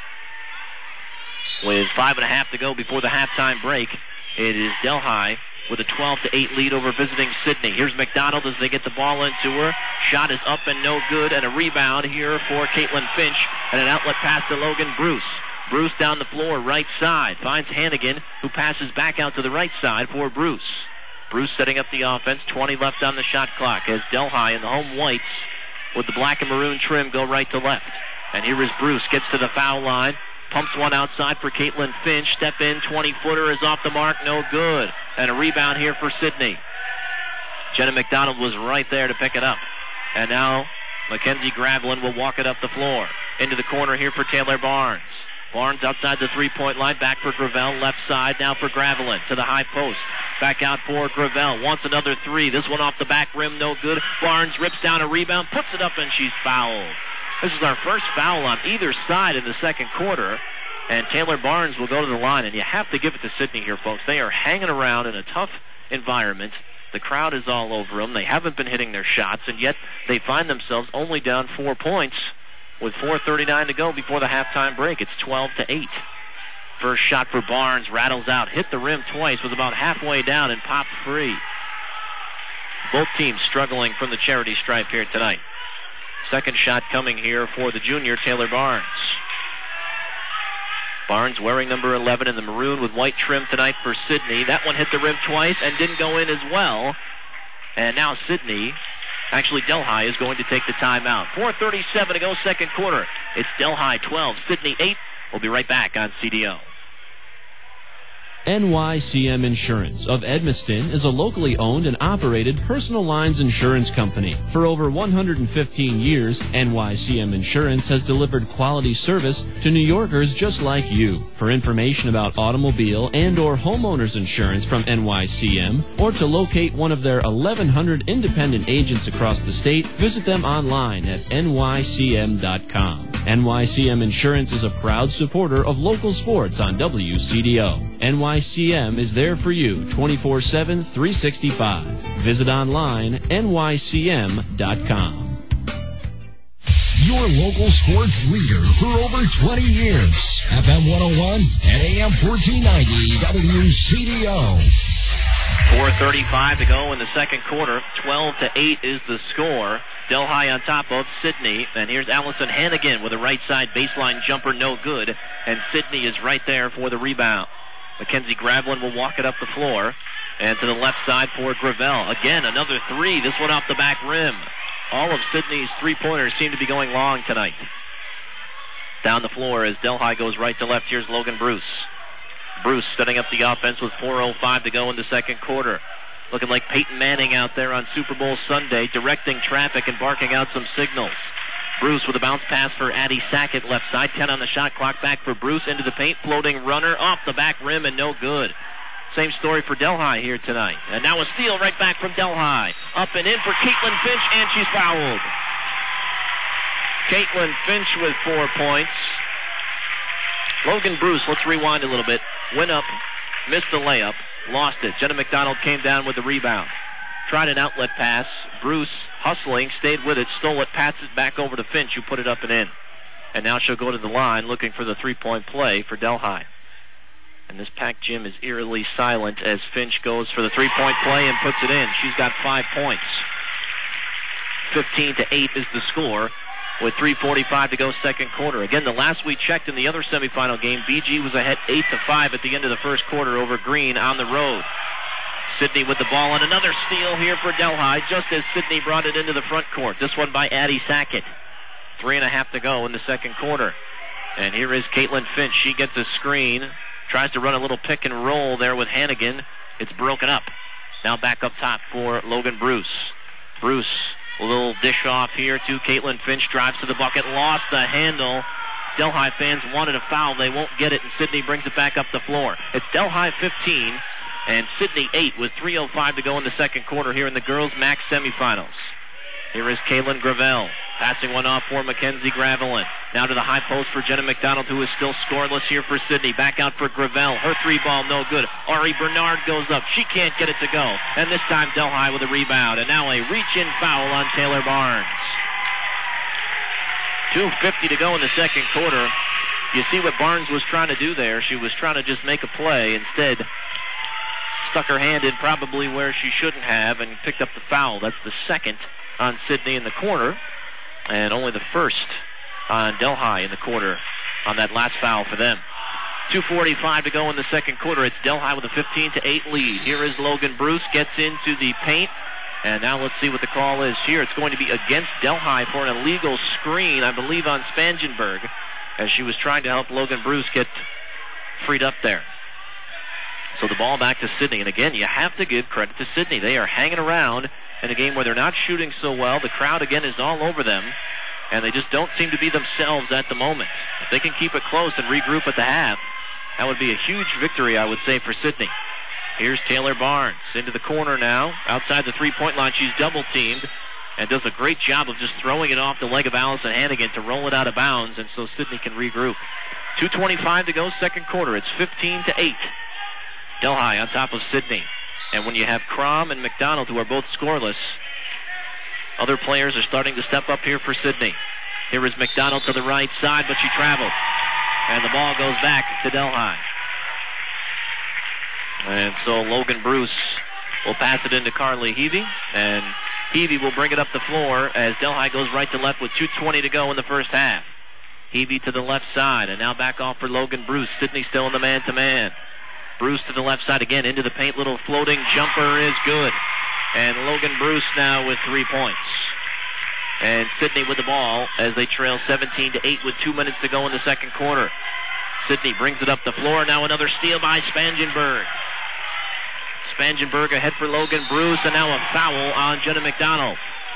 With 5.5 to go before the halftime break, it is Delhi with a 12-8 lead over visiting Sidney. Here's McDonald as they get the ball into her. Shot is up and no good, and a rebound here for Caitlin Finch, and an outlet pass to Logan Bruce. Bruce down the floor, right side, finds Hannigan, who passes back out to the right side for Bruce. Bruce setting up the offense, 20 left on the shot clock, as Delhi and the home whites with the black and maroon trim go right to left. And here is Bruce, gets to the foul line, pumps one outside for Caitlin Finch. Step in, 20-footer is off the mark, no good. And a rebound here for Sidney. Jenna McDonald was right there to pick it up. And now Mackenzie Gravelin will walk it up the floor. Into the corner here for Taylor Barnes. Barnes outside the three-point line, back for Gravel, left side, now for Gravelin to the high post. Back out for Gravel, wants another three. This one off the back rim, no good. Barnes rips down a rebound, puts it up, and she's fouled. This is our first foul on either side in the second quarter, and Taylor Barnes will go to the line, and you have to give it to Sidney here, folks. They are hanging around in a tough environment. The crowd is all over them. They haven't been hitting their shots, and yet they find themselves only down 4 points with 4:39 to go before the halftime break. It's 12-8. First shot for Barnes, rattles out, hit the rim twice, was about halfway down and popped free. Both teams struggling from the charity stripe here tonight. Second shot coming here for the junior, Taylor Barnes. Barnes wearing number 11 in the maroon with white trim tonight for Sidney. That one hit the rim twice and didn't go in as well. And now Sidney, actually Delhi, is going to take the timeout. 4:37 to go, second quarter. It's Delhi 12, Sidney 8. We'll be right back on CDO. NYCM Insurance of Edmiston is a locally owned and operated personal lines insurance company. For over 115 years, NYCM Insurance has delivered quality service to New Yorkers just like you. For information about automobile and or homeowners insurance from NYCM, or to locate one of their 1,100 independent agents across the state, visit them online at nycm.com. NYCM Insurance is a proud supporter of local sports on WCDO. NYCM is there for you 24/7, 365. Visit online, nycm.com. Your local sports leader for over 20 years. FM 101 and AM 1490 WCDO. 4:35 to go in the second quarter. 12-8 is the score. Delhi on top of Sidney. And here's Allison Hannigan with a right side baseline jumper, no good. And Sidney is right there for the rebound. Mackenzie Gravelin will walk it up the floor. And to the left side for Gravel. Again, another three. This one off the back rim. All of Sidney's three-pointers seem to be going long tonight. Down the floor as Delhi goes right to left. Here's Logan Bruce. Bruce setting up the offense with 4:05 to go in the second quarter. Looking like Peyton Manning out there on Super Bowl Sunday, directing traffic and barking out some signals. Bruce with a bounce pass for Addie Sackett, left side. 10 on the shot clock, back for Bruce into the paint. Floating runner off the back rim and no good. Same story for Delhi here tonight. And now a steal right back from Delhi. Up and in for Caitlin Finch, and she's fouled. Caitlin Finch with 4 points. Logan Bruce, let's rewind a little bit, went up missed the layup, lost it. Jenna McDonald came down with the rebound. Tried an outlet pass. Bruce, hustling, stayed with it, stole it, passed it back over to Finch, who put it up and in. And now she'll go to the line looking for the three-point play for Delhi. And this packed gym is eerily silent as Finch goes for the three-point play and puts it in. She's got 5 points. 15-8 is the score with 3:45 to go second quarter. Again, the last we checked in the other semifinal game, BG was ahead 8-5 at the end of the first quarter over Green on the road. Sidney with the ball and another steal here for Delhi just as Sidney brought it into the front court. This one by Addie Sackett. 3.5 to go in the second quarter. And here is Caitlin Finch. She gets a screen. Tries to run a little pick and roll there with Hannigan. It's broken up. Now back up top for Logan Bruce. Bruce, a little dish off here to Caitlin Finch. Drives to the bucket. Lost the handle. Delhi fans wanted a foul. They won't get it, and Sidney brings it back up the floor. It's Delhi 15 and Sidney 8 with 3:05 to go in the second quarter here in the girls' MAC semifinals. Here is Kaylin Gravel. Passing one off for Mackenzie Gravelin. Now to the high post for Jenna McDonald, who is still scoreless here for Sidney. Back out for Gravel. Her three ball no good. Ari Bernard goes up. She can't get it to go. And this time Delhi with a rebound. And now a reach-in foul on Taylor Barnes. 2:50 to go in the second quarter. You see what Barnes was trying to do there. She was trying to just make a play. Instead, stuck her hand in probably where she shouldn't have and picked up the foul. That's the second on Sidney in the corner, and only the first on Delhi in the quarter on that last foul for them. 2:45 to go in the second quarter. It's Delhi with a 15-8 lead. Here is Logan Bruce, gets into the paint, and now let's see what the call is here. It's going to be against Delhi for an illegal screen, I believe, on Spangenberg, as she was trying to help Logan Bruce get freed up there. So the ball back to Sidney, and again, you have to give credit to Sidney. They are hanging around in a game where they're not shooting so well. The crowd, again, is all over them, and they just don't seem to be themselves at the moment. If they can keep it close and regroup at the half, that would be a huge victory, I would say, for Sidney. Here's Taylor Barnes into the corner now. Outside the three-point line, she's double-teamed and does a great job of just throwing it off the leg of Allison Hannigan to roll it out of bounds, and so Sidney can regroup. 2:25 to go, second quarter. It's 15-8. Delhi on top of Sidney. And when you have Crom and McDonald, who are both scoreless, other players are starting to step up here for Sidney. Here is McDonald to the right side, but she traveled. And the ball goes back to Delhi. And so Logan Bruce will pass it into Carly Heavey, and Heavey will bring it up the floor as Delhi goes right to left with 2:20 to go in the first half. Heavey to the left side, and now back off for Logan Bruce. Sidney still in the man-to-man. Bruce to the left side again, into the paint, little floating jumper is good. And Logan Bruce now with 3 points. And Sidney with the ball as they trail 17-8 with 2 minutes to go in the second quarter. Sidney brings it up the floor, now another steal by Spangenberg. Spangenberg ahead for Logan Bruce, and now a foul on Jenna McDonald.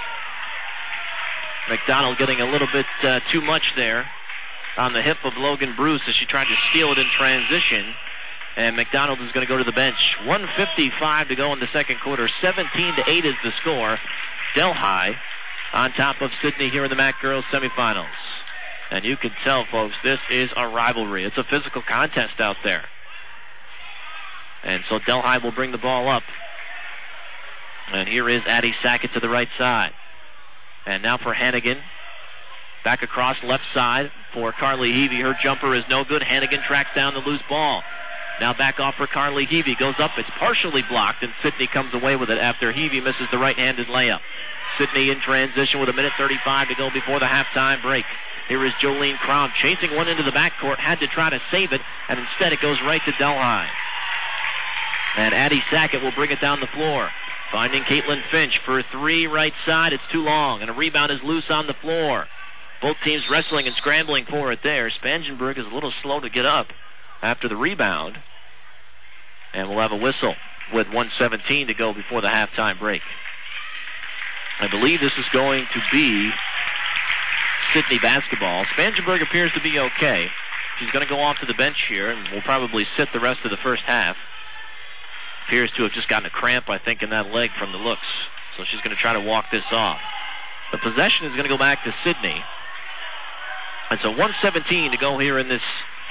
McDonald getting a little bit too much there on the hip of Logan Bruce as she tried to steal it in transition. And McDonald is going to go to the bench. 1:55 to go in the second quarter. 17-8 is the score. Delhi on top of Sidney here in the MAC Girls semifinals. And you can tell, folks, this is a rivalry. It's a physical contest out there. And so Delhi will bring the ball up. And here is Addie Sackett to the right side. And now for Hannigan. Back across left side for Carly Heavey. Her jumper is no good. Hannigan tracks down the loose ball. Now back off for Carly Heavey. Goes up. It's partially blocked, and Sidney comes away with it after Heavey misses the right-handed layup. Sidney in transition with 1:35 to go before the halftime break. Here is Jolene Crom chasing one into the backcourt. Had to try to save it, and instead it goes right to Delhi. And Addie Sackett will bring it down the floor. Finding Caitlin Finch for three right side. It's too long, and a rebound is loose on the floor. Both teams wrestling and scrambling for it there. Spangenberg is a little slow to get up after the rebound. And we'll have a whistle with 1:17 to go before the halftime break. I believe this is going to be Sidney basketball. Spangenberg appears to be okay. She's going to go off to the bench here and will probably sit the rest of the first half. Appears to have just gotten a cramp, I think, in that leg from the looks. So she's going to try to walk this off. The possession is going to go back to Sidney. And so 1:17 to go here in this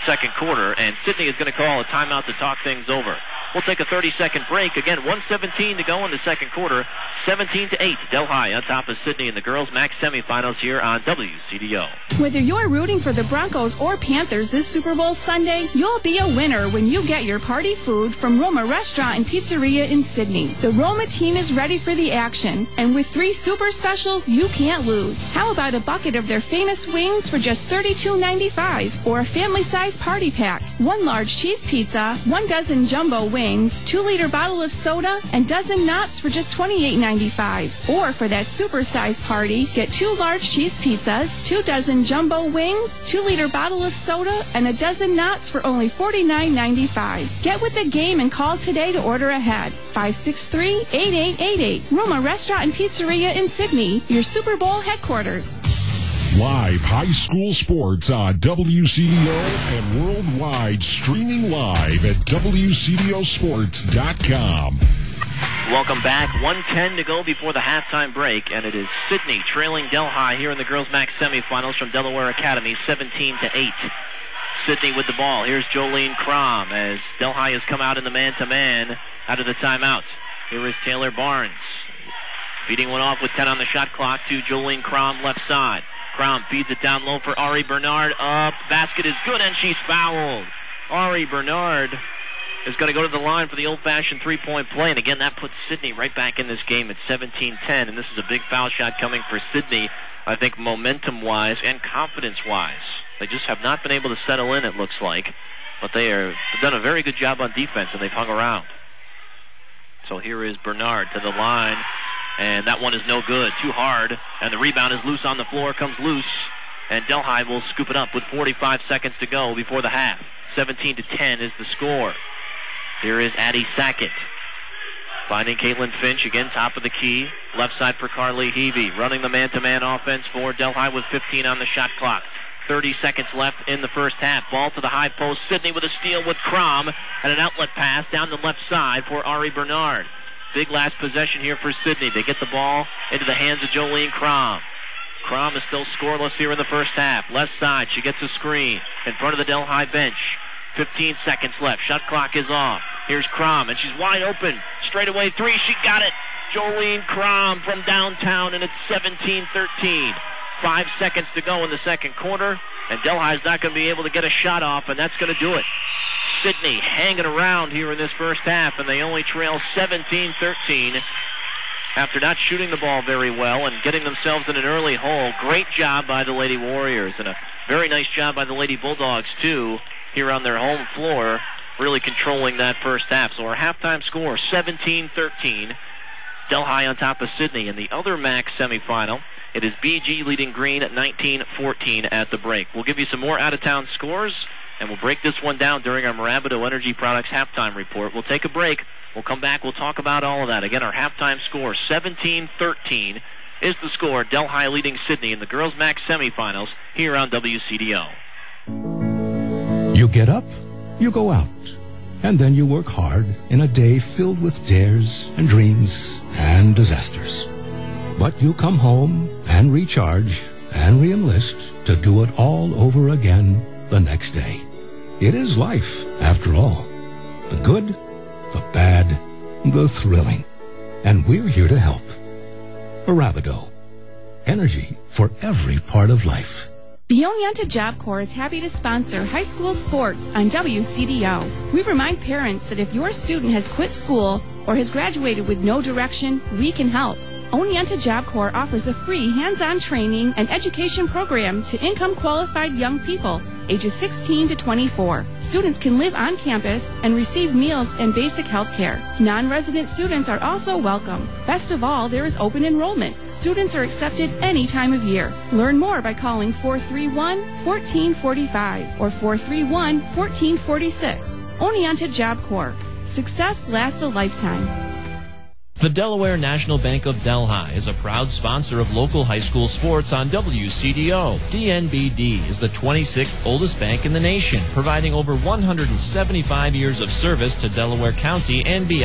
second quarter, and Sidney is going to call a timeout to talk things over. We'll take a 30-second break. Again, 1:17 to go in the second quarter. 17-8, Delhi on top of Sidney in the girls' MAC semifinals here on WCDO. Whether you're rooting for the Broncos or Panthers this Super Bowl Sunday, you'll be a winner when you get your party food from Roma Restaurant and Pizzeria in Sidney. The Roma team is ready for the action, and with 3 super specials, you can't lose. How about a bucket of their famous wings for just $32.95, or a family-size party pack? 1 large cheese pizza, 1 dozen jumbo wings, 2-liter bottle of soda, and dozen knots for just $28.95. Or for that super-size party, get 2 large cheese pizzas, 2 dozen jumbo wings, 2-liter bottle of soda, and a dozen knots for only $49.95. Get with the game and call today to order ahead. 563-8888. Roma Restaurant and Pizzeria in Sidney, your Super Bowl headquarters. Live high school sports on WCDO and worldwide, streaming live at WCDOsports.com. Welcome back. 1:10 to go before the halftime break, and it is Sidney trailing Delhi here in the girls' MAC semifinals from Delaware Academy, 17-8. Sidney with the ball. Here's Jolene Crom as Delhi has come out in the man-to-man out of the timeout. Here is Taylor Barnes feeding one off with 10 on the shot clock to Jolene Crom left side. Crom feeds it down low for Ari Bernard. Up. Basket is good, and she's fouled. Ari Bernard is going to go to the line for the old-fashioned three-point play. And again, that puts Sidney right back in this game at 17-10. And this is a big foul shot coming for Sidney, I think, momentum-wise and confidence-wise. They just have not been able to settle in, it looks like. But they've done a very good job on defense, and they've hung around. So here is Bernard to the line. And that one is no good. Too hard. And the rebound is loose on the floor. Comes loose. And Delhi will scoop it up with 45 seconds to go before the half. 17-10 is the score. Here is Addie Sackett. Finding Caitlin Finch, again, top of the key. Left side for Carly Heavey. Running the man-to-man offense for Delhi with 15 on the shot clock. 30 seconds left in the first half. Ball to the high post. Sidney with a steal with Crom. And an outlet pass down the left side for Ari Bernard. Big last possession here for Sidney. They get the ball into the hands of Jolene Crom. Crom is still scoreless here in the first half. Left side, she gets a screen in front of the Delhi bench. 15 seconds left. Shot clock is off. Here's Crom, and she's wide open. Straight away three. She got it. Jolene Crom from downtown, and it's 17-13. 5 seconds to go in the second quarter, and Delhi's not going to be able to get a shot off, and that's going to do it. Sidney hanging around here in this first half, and they only trail 17-13 after not shooting the ball very well and getting themselves in an early hole. Great job by the Lady Warriors, and a very nice job by the Lady Bulldogs, too, here on their home floor, really controlling that first half. So our halftime score, 17-13. Delhi on top of Sidney. In the other MAC semifinal, it is BG leading Green at 19-14 at the break. We'll give you some more out-of-town scores, and we'll break this one down during our Marabido Energy Products halftime report. We'll take a break. We'll come back. We'll talk about all of that. Again, our halftime score, 17-13 is the score. Delhi leading Sidney in the girls' MAC semifinals here on WCDO. You get up, you go out, and then you work hard in a day filled with dares and dreams and disasters. But you come home and recharge and re-enlist to do it all over again the next day. It is life, after all. The good, the bad, the thrilling. And we're here to help. Arabido. Energy for every part of life. The Oneonta Job Corps is happy to sponsor high school sports on WCDO. We remind parents that if your student has quit school or has graduated with no direction, we can help. Oneonta Job Corps offers a free hands-on training and education program to income-qualified young people ages 16 to 24. Students can live on campus and receive meals and basic health care. Non-resident students are also welcome. Best of all, there is open enrollment. Students are accepted any time of year. Learn more by calling 431-1445 or 431-1446. Oneonta Job Corps. Success lasts a lifetime. The Delaware National Bank of Delhi is a proud sponsor of local high school sports on WCDO. DNBD is the 26th oldest bank in the nation, providing over 175 years of service to Delaware County and beyond.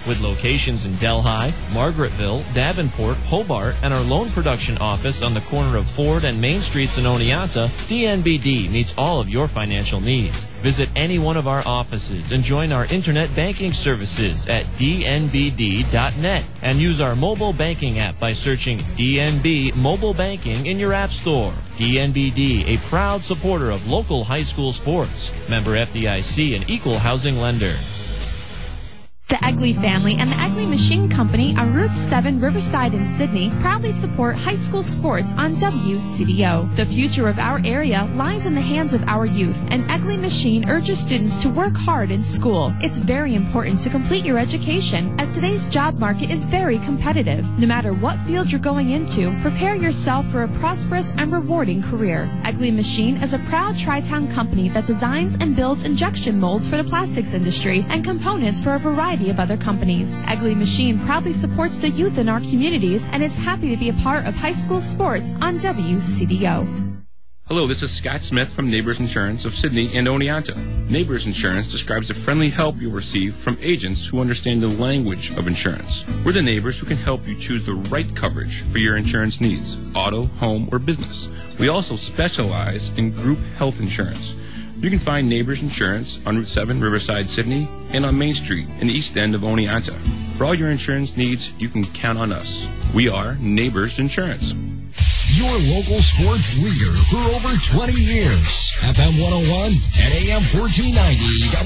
With locations in Delhi, Margaretville, Davenport, Hobart, and our loan production office on the corner of Ford and Main Streets in Oneonta, DNBD meets all of your financial needs. Visit any one of our offices and join our internet banking services at dnbd.net and use our mobile banking app by searching DNB Mobile Banking in your app store. DNBD, a proud supporter of local high school sports. Member FDIC, an equal housing lender. The Egley family and the Egley Machine Company on Route 7 Riverside in Sydney proudly support high school sports on WCDO. The future of our area lies in the hands of our youth, and Egley Machine urges students to work hard in school. It's very important to complete your education, as today's job market is very competitive. No matter what field you're going into, prepare yourself for a prosperous and rewarding career. Egley Machine is a proud Tri-Town company that designs and builds injection molds for the plastics industry and components for a variety of other companies. Egley Machine proudly supports the youth in our communities and is happy to be a part of high school sports on WCDO. Hello, this is Scott Smith from Neighbors Insurance of Sydney and Oneonta. Neighbors Insurance describes the friendly help you'll receive from agents who understand the language of insurance. We're the neighbors who can help you choose the right coverage for your insurance needs, auto, home, or business. We also specialize in group health insurance. You can find Neighbors Insurance on Route 7, Riverside, Sydney, and on Main Street in the east end of Oneonta. For all your insurance needs, you can count on us. We are Neighbors Insurance. Your local sports leader for over 20 years. FM 101 and AM 1490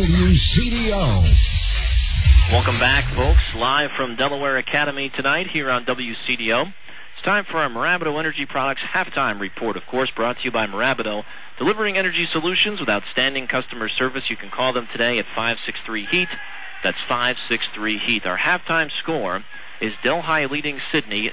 WCDO. Welcome back, folks. Live from Delaware Academy tonight here on WCDO. It's time for our Marabido Energy Products Halftime Report, of course, brought to you by Marabido. Delivering energy solutions with outstanding customer service. You can call them today at 563-HEAT. That's 563-HEAT. Our halftime score is Delhi leading Sydney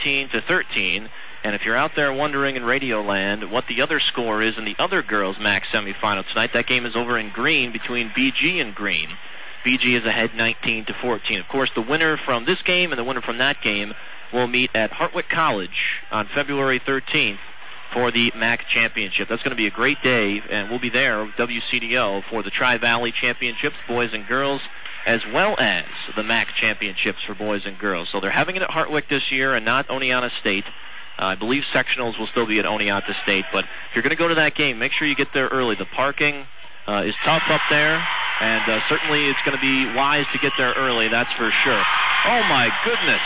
17-13. And if you're out there wondering in Radio Land what the other score is in the other girls' MAC semifinal tonight, that game is over in Green between BG and Green. BG is ahead 19-14. Of course, the winner from this game and the winner from that game will meet at Hartwick College on February 13th for the MAC Championship. That's going to be a great day, and we'll be there, WCDO, for the Tri-Valley Championships, boys and girls, as well as the MAC Championships for boys and girls. So they're having it at Hartwick this year and not Oneonta State. I believe sectionals will still be at Oneonta State, but if you're going to go to that game, make sure you get there early. The parking is tough up there, and certainly it's going to be wise to get there early, that's for sure. Oh, my goodness.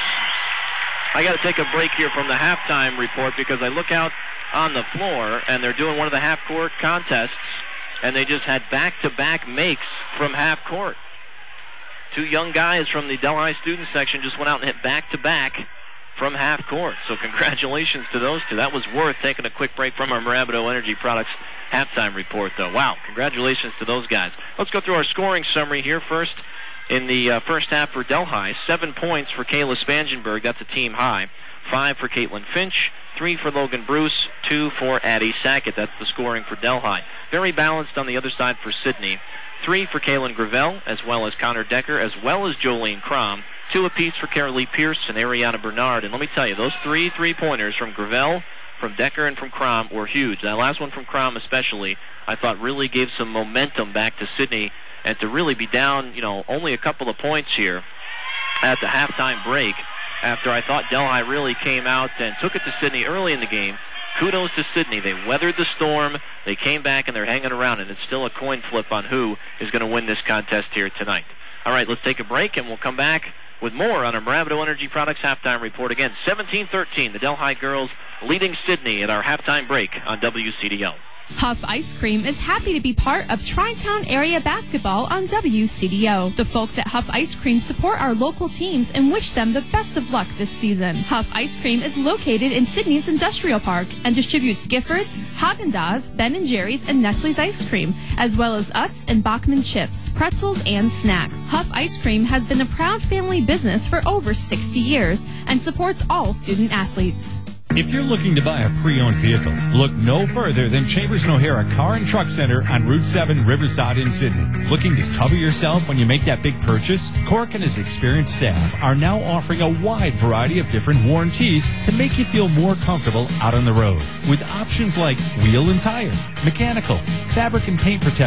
I got to take a break here from the halftime report because I look out on the floor, and they're doing one of the half-court contests, and they just had back-to-back makes from half-court. Two young guys from the Delhi student section just went out and hit back-to-back from half-court. So congratulations to those two. That was worth taking a quick break from our Marabido Energy Products halftime report, though. Wow, congratulations to those guys. Let's go through our scoring summary here first. In the first half for Delhi, 7 points for Kayla Spangenberg. That's a team high. 5 for Caitlin Finch. 3 for Logan Bruce. 2 for Addie Sackett. That's the scoring for Delhi. Very balanced on the other side for Sydney. 3 for Kaylin Gravel, as well as Connor Decker, as well as Jolene Crom. 2 apiece for Carolee Pierce and Ariana Bernard. And let me tell you, those 3 3-pointers from Gravel, from Decker, and from Crom were huge. That last one from Crom especially, I thought really gave some momentum back to Sydney. And to really be down, only a couple of points here at the halftime break after I thought Delhi really came out and took it to Sydney early in the game. Kudos to Sydney. They weathered the storm. They came back, and they're hanging around, and it's still a coin flip on who is going to win this contest here tonight. All right, let's take a break, and we'll come back with more on our Marabido Energy Products halftime report. Again, 17-13, the Delhi girls leading Sydney at our halftime break on WCDO. Huff Ice Cream is happy to be part of Tri-Town area basketball on WCDO. The folks at Huff Ice Cream support our local teams and wish them the best of luck this season. Huff Ice Cream is located in Sydney's Industrial Park and distributes Giffords, Haagen-Dazs, Ben & Jerry's, and Nestle's ice cream, as well as Utz and Bachman chips, pretzels, and snacks. Huff Ice Cream has been a proud family business for over 60 years and supports all student athletes. If you're looking to buy a pre-owned vehicle, look no further than Chambers & O'Hara Car and Truck Center on Route 7 Riverside in Sydney. Looking to cover yourself when you make that big purchase? Cork and his experienced staff are now offering a wide variety of different warranties to make you feel more comfortable out on the road. With options like wheel and tire, mechanical, fabric and paint protection,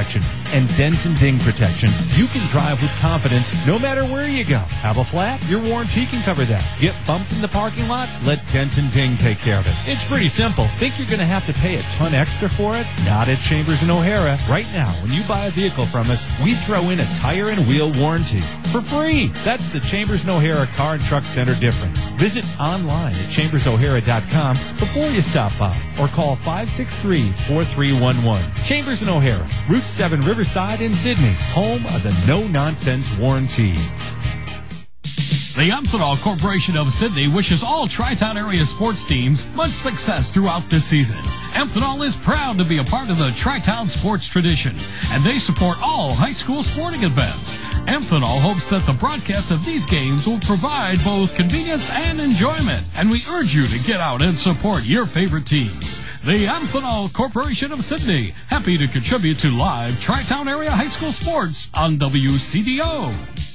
and dent and ding protection, you can drive with confidence no matter where you go. Have a flat? Your warranty can cover that. Get bumped in the parking lot? Let Dent and Ding take care of it. It's pretty simple. Think you're going to have to pay a ton extra for it? Not at Chambers and O'Hara. Right now, when you buy a vehicle from us, we throw in a tire and wheel warranty for free. That's the Chambers and O'Hara Car and Truck Center difference. Visit online at chambersohara.com before you stop by or call 563-4311. Chambers and O'Hara, Route 7 Riverside in Sydney, home of the no-nonsense warranty. The Amphenol Corporation of Sydney wishes all Tri-Town area sports teams much success throughout this season. Amphenol is proud to be a part of the Tri-Town sports tradition, and they support all high school sporting events. Amphenol hopes that the broadcast of these games will provide both convenience and enjoyment, and we urge you to get out and support your favorite teams. The Amphenol Corporation of Sydney, happy to contribute to live Tri-Town area high school sports on WCDO.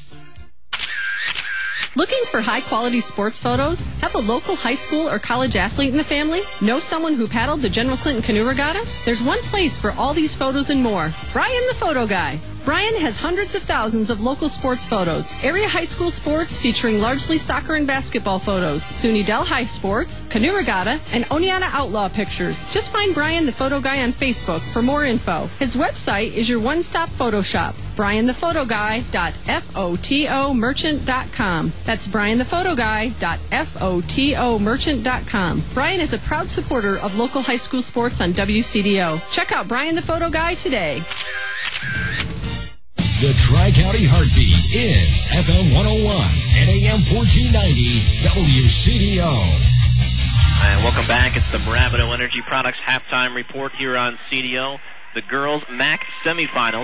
Looking for high-quality sports photos? Have a local high school or college athlete in the family? Know someone who paddled the General Clinton Canoe Regatta? There's one place for all these photos and more. Brian the Photo Guy. Brian has hundreds of thousands of local sports photos, area high school sports featuring largely soccer and basketball photos, SUNY Delhi sports, Canoe Regatta, and Oneonta Outlaw pictures. Just find Brian the Photo Guy on Facebook for more info. His website is your one-stop photo shop, brianthephotoguy.fotomerchant.com. That's brianthephotoguy.fotomerchant.com. Brian is a proud supporter of local high school sports on WCDO. Check out Brian the Photo Guy today. The Tri-County Heartbeat is FM 101 and AM 1490 WCDO. And welcome back. It's the Bravado Energy Products halftime report here on CDO. The girls' MAC semifinals.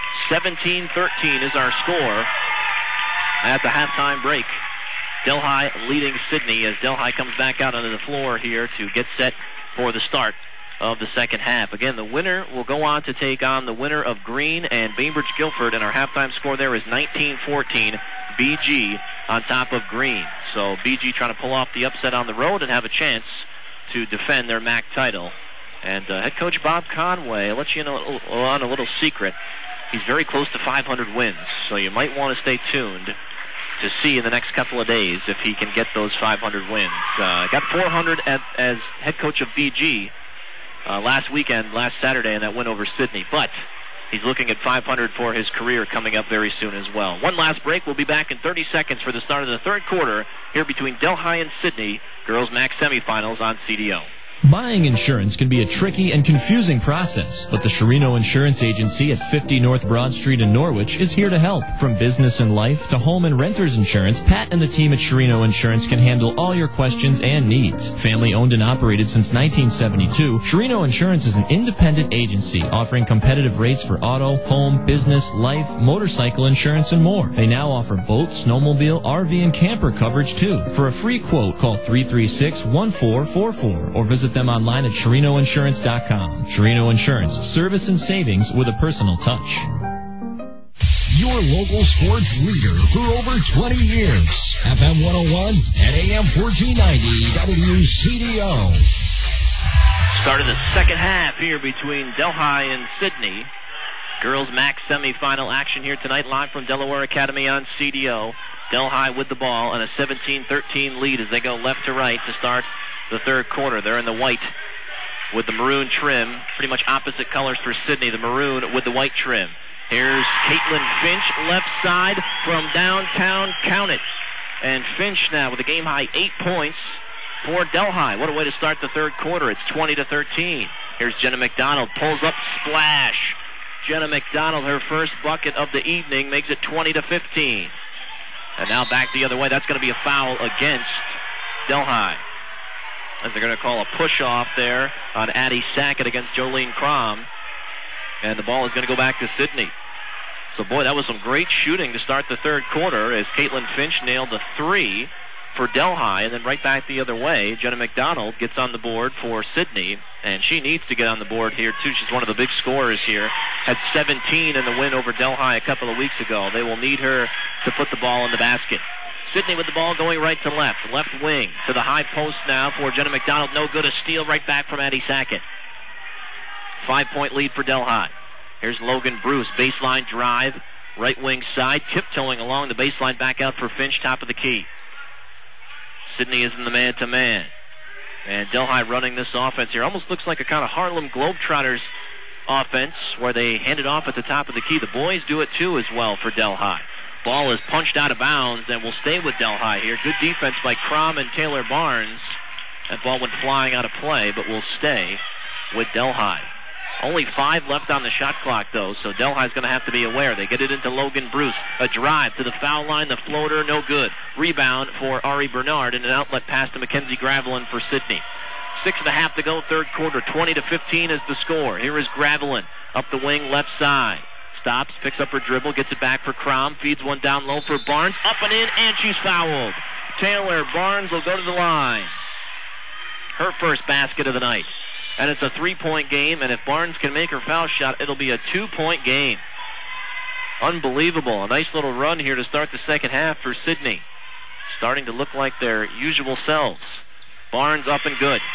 17-13 is our score at the halftime break. Delhi leading Sydney as Delhi comes back out onto the floor here to get set for the start of the second half. Again, the winner will go on to take on the winner of Green and Bainbridge Guilford, and our halftime score there is 19-14, BG on top of Green. So BG trying to pull off the upset on the road and have a chance to defend their MAC title. And head coach Bob Conway, I'll let you know on a little secret. He's very close to 500 wins, so you might want to stay tuned to see in the next couple of days if he can get those 500 wins. Got 400 as head coach of BG last Saturday, in that win over Sydney. But he's looking at 500 for his career coming up very soon as well. One last break. We'll be back in 30 seconds for the start of the third quarter here between Delhi and Sydney, girls MAC semifinals on CDO. Buying insurance can be a tricky and confusing process, but the Sherino Insurance Agency at 50 North Broad Street in Norwich is here to help. From business and life to home and renter's insurance, Pat and the team at Sherino Insurance can handle all your questions and needs. Family owned and operated since 1972, Sherino Insurance is an independent agency offering competitive rates for auto, home, business, life, motorcycle insurance, and more. They now offer boat, snowmobile, RV, and camper coverage too. For a free quote, call 336-1444 or visit them online at SherinoInsurance.com. Sherino Insurance, service and savings with a personal touch. Your local sports leader for over 20 years. FM 101 and AM 1490 WCDO. Start of the second half here between Delhi and Sydney. Girls MAC semifinal action here tonight, live from Delaware Academy on CDO. Delhi with the ball and a 17-13 lead as they go left to right to start the third quarter. They're in the white with the maroon trim, pretty much opposite colors for Sydney, the maroon with the white trim. Here's Caitlin Finch, left side from downtown, count it. And Finch now with a game-high 8 points for Delhi. What a way to start the third quarter. It's 20-13. Here's Jenna McDonald, pulls up, splash. Jenna McDonald, her first bucket of the evening, makes it 20-15. And now back the other way. That's going to be a foul against Delhi, as they're going to call a push-off there on Addie Sackett against Jolene Crom. And the ball is going to go back to Sydney. So, boy, that was some great shooting to start the third quarter as Caitlin Finch nailed the three for Delhi, and then right back the other way, Jenna McDonald gets on the board for Sydney, and she needs to get on the board here, too. She's one of the big scorers here. Had 17 in the win over Delhi a couple of weeks ago. They will need her to put the ball in the basket. Sydney with the ball going right to left wing to the high post now for Jenna McDonald. No good, a steal right back from Addie Sackett. 5-point lead for Delhi. Here's Logan Bruce, baseline drive, right wing side, tiptoeing along the baseline, back out for Finch, top of the key. Sidney is in the man-to-man. And Delhi running this offense here. Almost looks like a kind of Harlem Globetrotters offense where they hand it off at the top of the key. The boys do it too as well for Delhi. Ball is punched out of bounds and will stay with Delhi here. Good defense by Crom and Taylor Barnes. That ball went flying out of play, but will stay with Delhi. Only 5 left on the shot clock, though, so Delhi's going to have to be aware. They get it into Logan Bruce. A drive to the foul line, the floater, no good. Rebound for Ari Bernard, and an outlet pass to Mackenzie Gravelin for Sidney. 6.5 to go, third quarter. 20-15 is the score. Here is Gravelin up the wing, left side. Stops, picks up her dribble, gets it back for Crom, feeds one down low for Barnes, up and in, and she's fouled. Taylor Barnes will go to the line. Her first basket of the night. And it's a 3-point game, and if Barnes can make her foul shot, it'll be a 2-point game. Unbelievable. A nice little run here to start the second half for Sidney. Starting to look like their usual selves. Barnes up and good.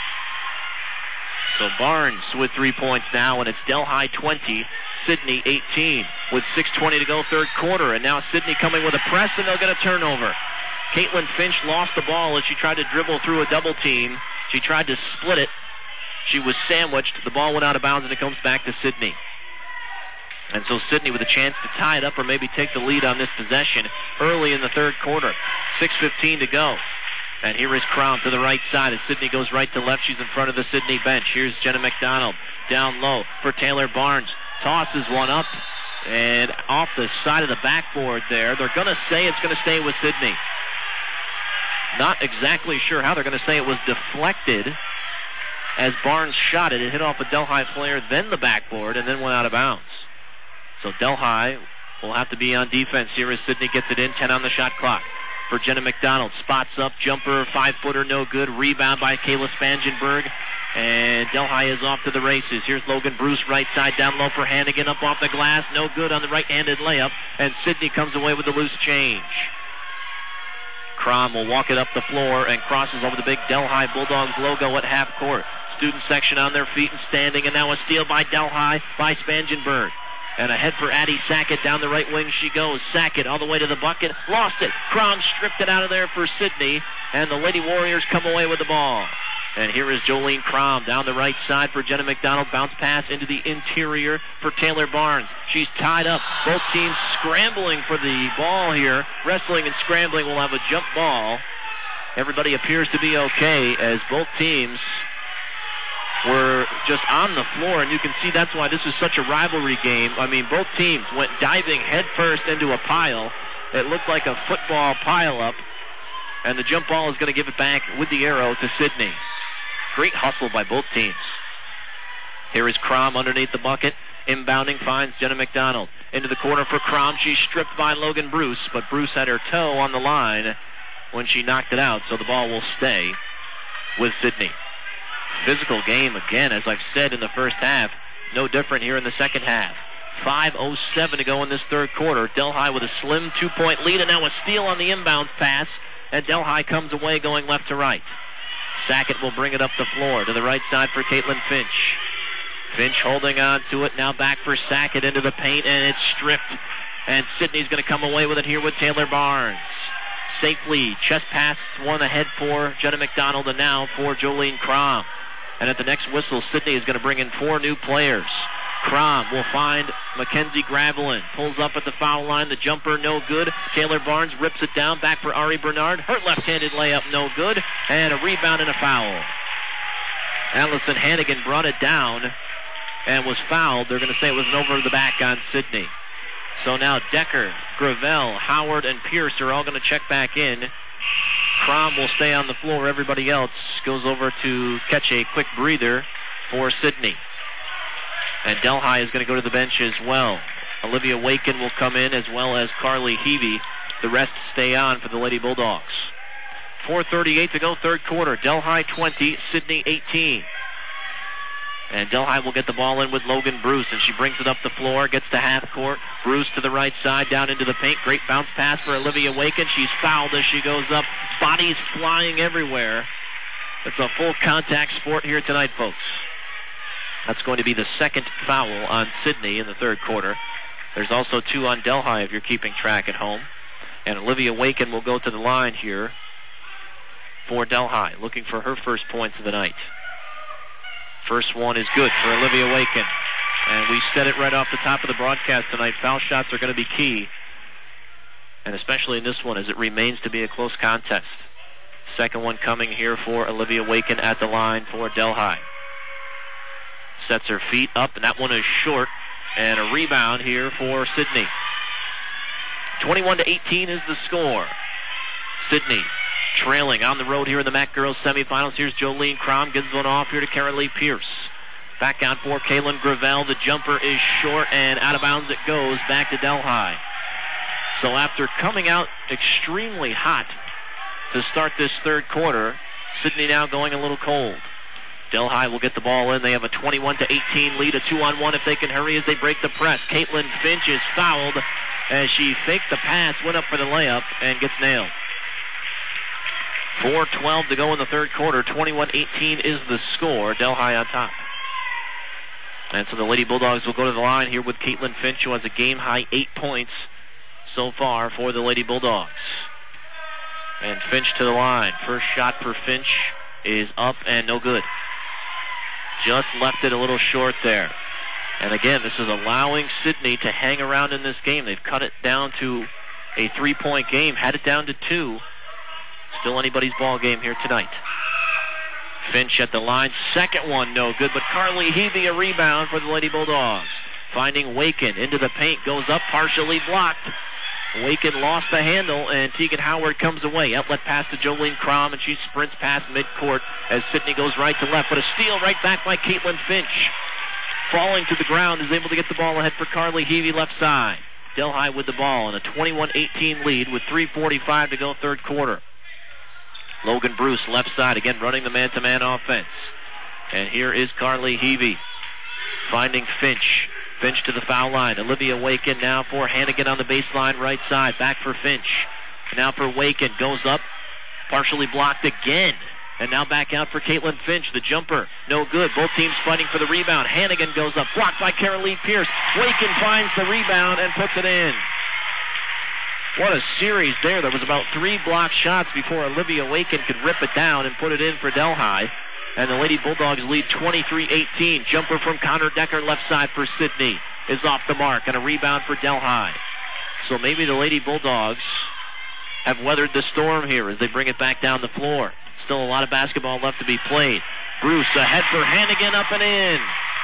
So Barnes with 3 points now, and it's Delhi 20, Sidney 18, with 6:20 to go, third quarter. And now Sidney coming with a press, and they'll get a turnover. Caitlin Finch lost the ball as she tried to dribble through a double team. She tried to split it. She was sandwiched. The ball went out of bounds, and it comes back to Sidney. And so Sidney with a chance to tie it up or maybe take the lead on this possession early in the third quarter. 6:15 to go. And here is Crom to the right side as Sidney goes right to left. She's in front of the Sidney bench. Here's Jenna McDonald down low for Taylor Barnes. Tosses one up and off the side of the backboard there. They're going to say it's going to stay with Sidney. Not exactly sure how. They're going to say it was deflected as Barnes shot it. It hit off a Delhi player, then the backboard, and then went out of bounds. So Delhi will have to be on defense here as Sidney gets it in. 10 on the shot clock for Jenna McDonald. Spots up, jumper, 5-footer, no good. Rebound by Kayla Spangenberg. And Delhi is off to the races. Here's Logan Bruce, right side, down low for Hannigan, up off the glass. No good on the right-handed layup. And Sidney comes away with the loose change. Crom will walk it up the floor and crosses over the big Delhi Bulldogs logo at half court. Student section on their feet and standing, and now a steal by Delhi by Spangenberg. And ahead for Addie Sackett. Down the right wing she goes. Sackett all the way to the bucket. Lost it. Crom stripped it out of there for Sidney. And the Lady Warriors come away with the ball. And here is Jolene Crom down the right side for Jenna McDonald. Bounce pass into the interior for Taylor Barnes. She's tied up. Both teams scrambling for the ball here. Wrestling and scrambling. Will have a jump ball. Everybody appears to be okay as both teams were just on the floor, and you can see that's why this is such a rivalry game. I mean, both teams went diving headfirst into a pile. It looked like a football pile-up, and the jump ball is going to give it back with the arrow to Sidney. Great hustle by both teams. Here is Crom underneath the bucket. Inbounding finds Jenna McDonald. Into the corner for Crom. She's stripped by Logan Bruce, but Bruce had her toe on the line when she knocked it out, so the ball will stay with Sidney. Physical game again, as I've said in the first half. No different here in the second half. 5:07 to go in this third quarter. Delhi with a slim 2-point lead, and now a steal on the inbounds pass, and Delhi comes away going left to right. Sackett will bring it up the floor to the right side for Caitlin Finch. Finch holding on to it, now back for Sackett into the paint, and it's stripped. And Sidney's going to come away with it here with Taylor Barnes. Safely, chest pass, one ahead for Jenna McDonald, and now for Jolene Crom. And at the next whistle, Sidney is going to bring in 4 new players. Crom will find Mackenzie Gravelin. Pulls up at the foul line. The jumper, no good. Taylor Barnes rips it down. Back for Ari Bernard. Her left-handed layup, no good. And a rebound and a foul. Allison Hannigan brought it down and was fouled. They're going to say it was an over the back on Sidney. So now Decker, Gravel, Howard, and Pierce are all going to check back in. Crom will stay on the floor. Everybody else goes over to catch a quick breather for Sidney. And Delhi is going to go to the bench as well. Olivia Waken will come in as well as Carly Heavey. The rest stay on for the Lady Bulldogs. 4:38 to go, third quarter. Delhi 20, Sidney 18. And Delhi will get the ball in with Logan Bruce, and she brings it up the floor, gets to half court. Bruce to the right side, down into the paint. Great bounce pass for Olivia Waken. She's fouled as she goes up. Bodies flying everywhere. It's a full contact sport here tonight, folks. That's going to be the second foul on Sidney in the third quarter. There's also 2 on Delhi if you're keeping track at home. And Olivia Waken will go to the line here for Delhi, looking for her first points of the night. First one is good for Olivia Waken. And we said it right off the top of the broadcast tonight. Foul shots are going to be key. And especially in this one as it remains to be a close contest. Second one coming here for Olivia Waken at the line for Delhi. Sets her feet up, and that one is short. And a rebound here for Sidney. 21-18 is the score. Sidney trailing on the road here in the MAC Girls semifinals. Here's Jolene Crom, gives one off here to Carolee Pierce. Back out for Kaylin Gravel. The jumper is short, and out of bounds it goes back to Delhi. So after coming out extremely hot to start this third quarter, Sidney now going a little cold. Delhi will get the ball in. They have a 21-18 lead, a 2-on-1 if they can hurry as they break the press. Caitlin Finch is fouled as she faked the pass, went up for the layup, and gets nailed. 4:12 to go in the third quarter. 21-18 is the score. Delhi on top. And so the Lady Bulldogs will go to the line here with Caitlin Finch, who has a game-high 8 points so far for the Lady Bulldogs. And Finch to the line. First shot for Finch is up and no good. Just left it a little short there. And again, this is allowing Sidney to hang around in this game. They've cut it down to a 3-point game, had it down to 2. Still anybody's ball game here tonight. Finch at the line. Second one, no good, but Carly Heavey a rebound for the Lady Bulldogs. Finding Waken into the paint, goes up, partially blocked. Waken lost the handle, and Tegan Howard comes away. Outlet pass to Jolene Crom, and she sprints past midcourt as Sidney goes right to left. But a steal right back by Caitlin Finch. Falling to the ground, is able to get the ball ahead for Carly Heavey left side. Delhi with the ball and a 21-18 lead with 3:45 to go third quarter. Logan Bruce left side, again running the man-to-man offense. And here is Carly Heavey finding Finch. Finch to the foul line. Olivia Waken now for Hannigan on the baseline right side. Back for Finch. Now for Waken. Goes up. Partially blocked again. And now back out for Caitlin Finch. The jumper. No good. Both teams fighting for the rebound. Hannigan goes up. Blocked by Carolee Pierce. Waken finds the rebound and puts it in. What a series there. There was about 3 blocked shots before Olivia Waken could rip it down and put it in for Delhi. And the Lady Bulldogs lead 23-18. Jumper from Connor Decker left side for Sidney is off the mark, and a rebound for Delhi. So maybe the Lady Bulldogs have weathered the storm here as they bring it back down the floor. Still a lot of basketball left to be played. Bruce ahead for Hannigan, up and in.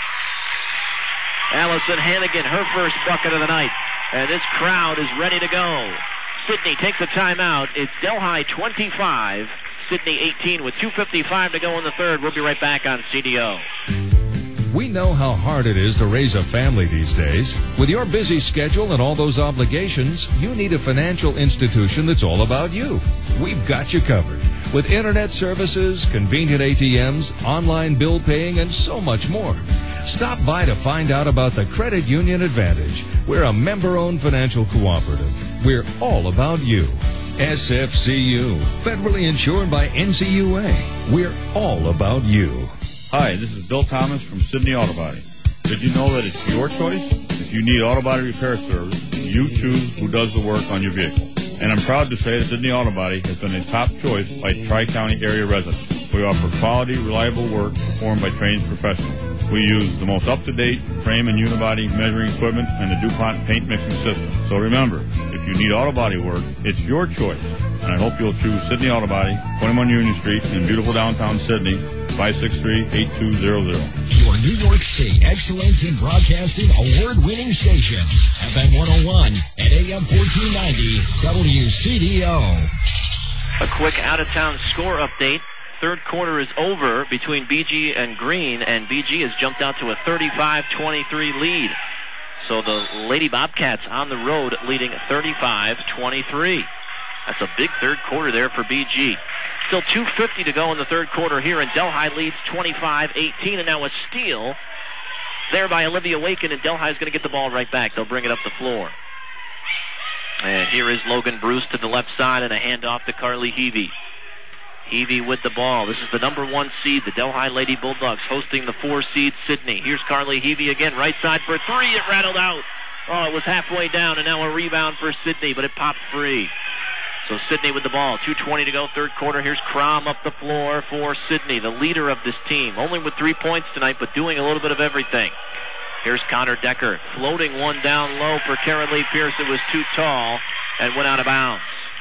Allison Hannigan, her first bucket of the night. And this crowd is ready to go. Sidney takes a timeout. It's Delhi 25. Sidney 18 with 2:55 to go in the third. We'll be right back on CDO. We know how hard it is to raise a family these days. With your busy schedule and all those obligations, you need a financial institution that's all about you. We've got you covered. With internet services, convenient ATMs, online bill paying, and so much more. Stop by to find out about the Credit Union Advantage. We're a member-owned financial cooperative. We're all about you. SFCU, federally insured by NCUA. We're all about you. Hi, this is Bill Thomas from Sydney Auto Body. Did you know that it's your choice? If you need auto body repair service, you choose who does the work on your vehicle. And I'm proud to say that Sydney Auto Body has been a top choice by Tri-County area residents. We offer quality, reliable work performed by trained professionals. We use the most up-to-date frame and unibody measuring equipment and the DuPont paint mixing system. So remember, if you need auto body work, it's your choice. And I hope you'll choose Sydney Auto Body, 21 Union Street in beautiful downtown Sydney, 563-8200. Your New York State Excellence in Broadcasting award-winning station, FM 101 and AM 1490 WCDO. A quick out-of-town score update. Third quarter is over between BG and Green, and BG has jumped out to a 35-23 lead. So the Lady Bobcats on the road leading 35-23. That's a big third quarter there for BG. Still 2:50 to go in the third quarter here, and Delhi leads 25-18, and now a steal there by Olivia Waken, and Delhi is going to get the ball right back. They'll bring it up the floor. And here is Logan Bruce to the left side, and a handoff to Carly Heavey. Heavey with the ball. This is the number 1 seed, the Delhi Lady Bulldogs, hosting the 4 seed Sidney. Here's Carly Heavey again, right side for 3. It rattled out. Oh, it was halfway down, and now a rebound for Sidney, but it popped free. So Sidney with the ball. 2:20 to go, third quarter. Here's Crom up the floor for Sidney, the leader of this team. Only with 3 points tonight, but doing a little bit of everything. Here's Connor Decker, floating one down low for Karen Lee Pierce. It was too tall and went out of bounds.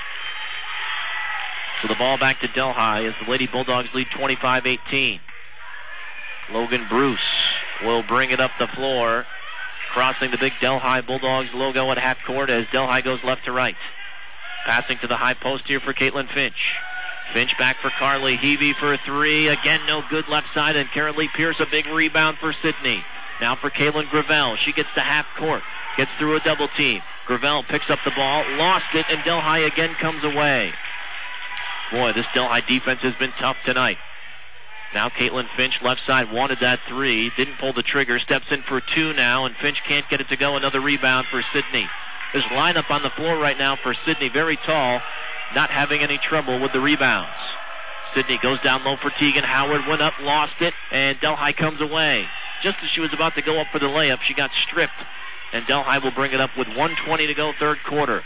So the ball back to Delhi as the Lady Bulldogs lead 25-18. Logan Bruce will bring it up the floor, crossing the big Delhi Bulldogs logo at half court as Delhi goes left to right. Passing to the high post here for Caitlin Finch. Finch back for Carly Heavey for 3. Again, no good left side, and Karen Lee Pierce a big rebound for Sidney. Now for Kaylin Gravel. She gets to half court. Gets through a double team. Gravel picks up the ball, lost it, and Delhi again comes away. Boy, this Delhi defense has been tough tonight. Now Caitlin Finch, left side, wanted that 3. Didn't pull the trigger. Steps in for 2 now, and Finch can't get it to go. Another rebound for Sidney. This lineup on the floor right now for Sidney, very tall, not having any trouble with the rebounds. Sidney goes down low for Tegan Howard, went up, lost it, and Delhi comes away. Just as she was about to go up for the layup, she got stripped, and Delhi will bring it up with 1:20 to go, third quarter.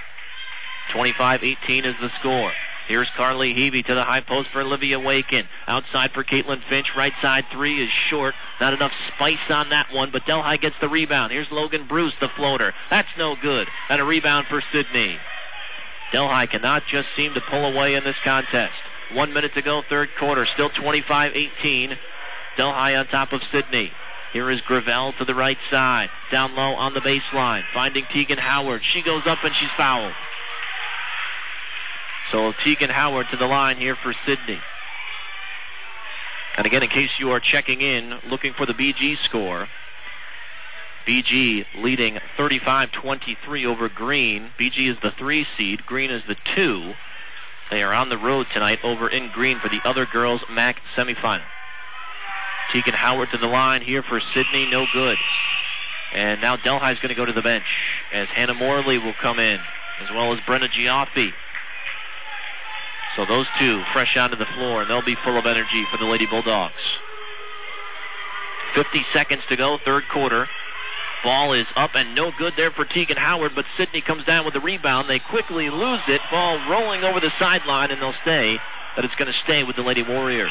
25-18 is the score. Here's Carly Heavey to the high post for Olivia Wakin. Outside for Caitlin Finch. Right side 3 is short. Not enough spice on that one, but Delhi gets the rebound. Here's Logan Bruce, the floater. That's no good. And a rebound for Sidney. Delhi cannot just seem to pull away in this contest. 1 minute to go, third quarter. Still 25-18. Delhi on top of Sidney. Here is Gravel to the right side. Down low on the baseline. Finding Tegan Howard. She goes up and she's fouled. So Tegan Howard to the line here for Sidney. And again, in case you are checking in, looking for the BG score, BG leading 35-23 over Green. BG is the 3 seed. Green is the 2. They are on the road tonight over in Green for the other girls' MAC semifinal. Tegan Howard to the line here for Sidney. No good. And now Delhi's going to go to the bench as Hannah Morley will come in, as well as Brenna Giaffi. So those two fresh onto the floor, and they'll be full of energy for the Lady Bulldogs. 50 seconds to go, third quarter. Ball is up and no good there for Tegan Howard, but Sidney comes down with the rebound. They quickly lose it. Ball rolling over the sideline, and they'll say that it's going to stay with the Lady Warriors.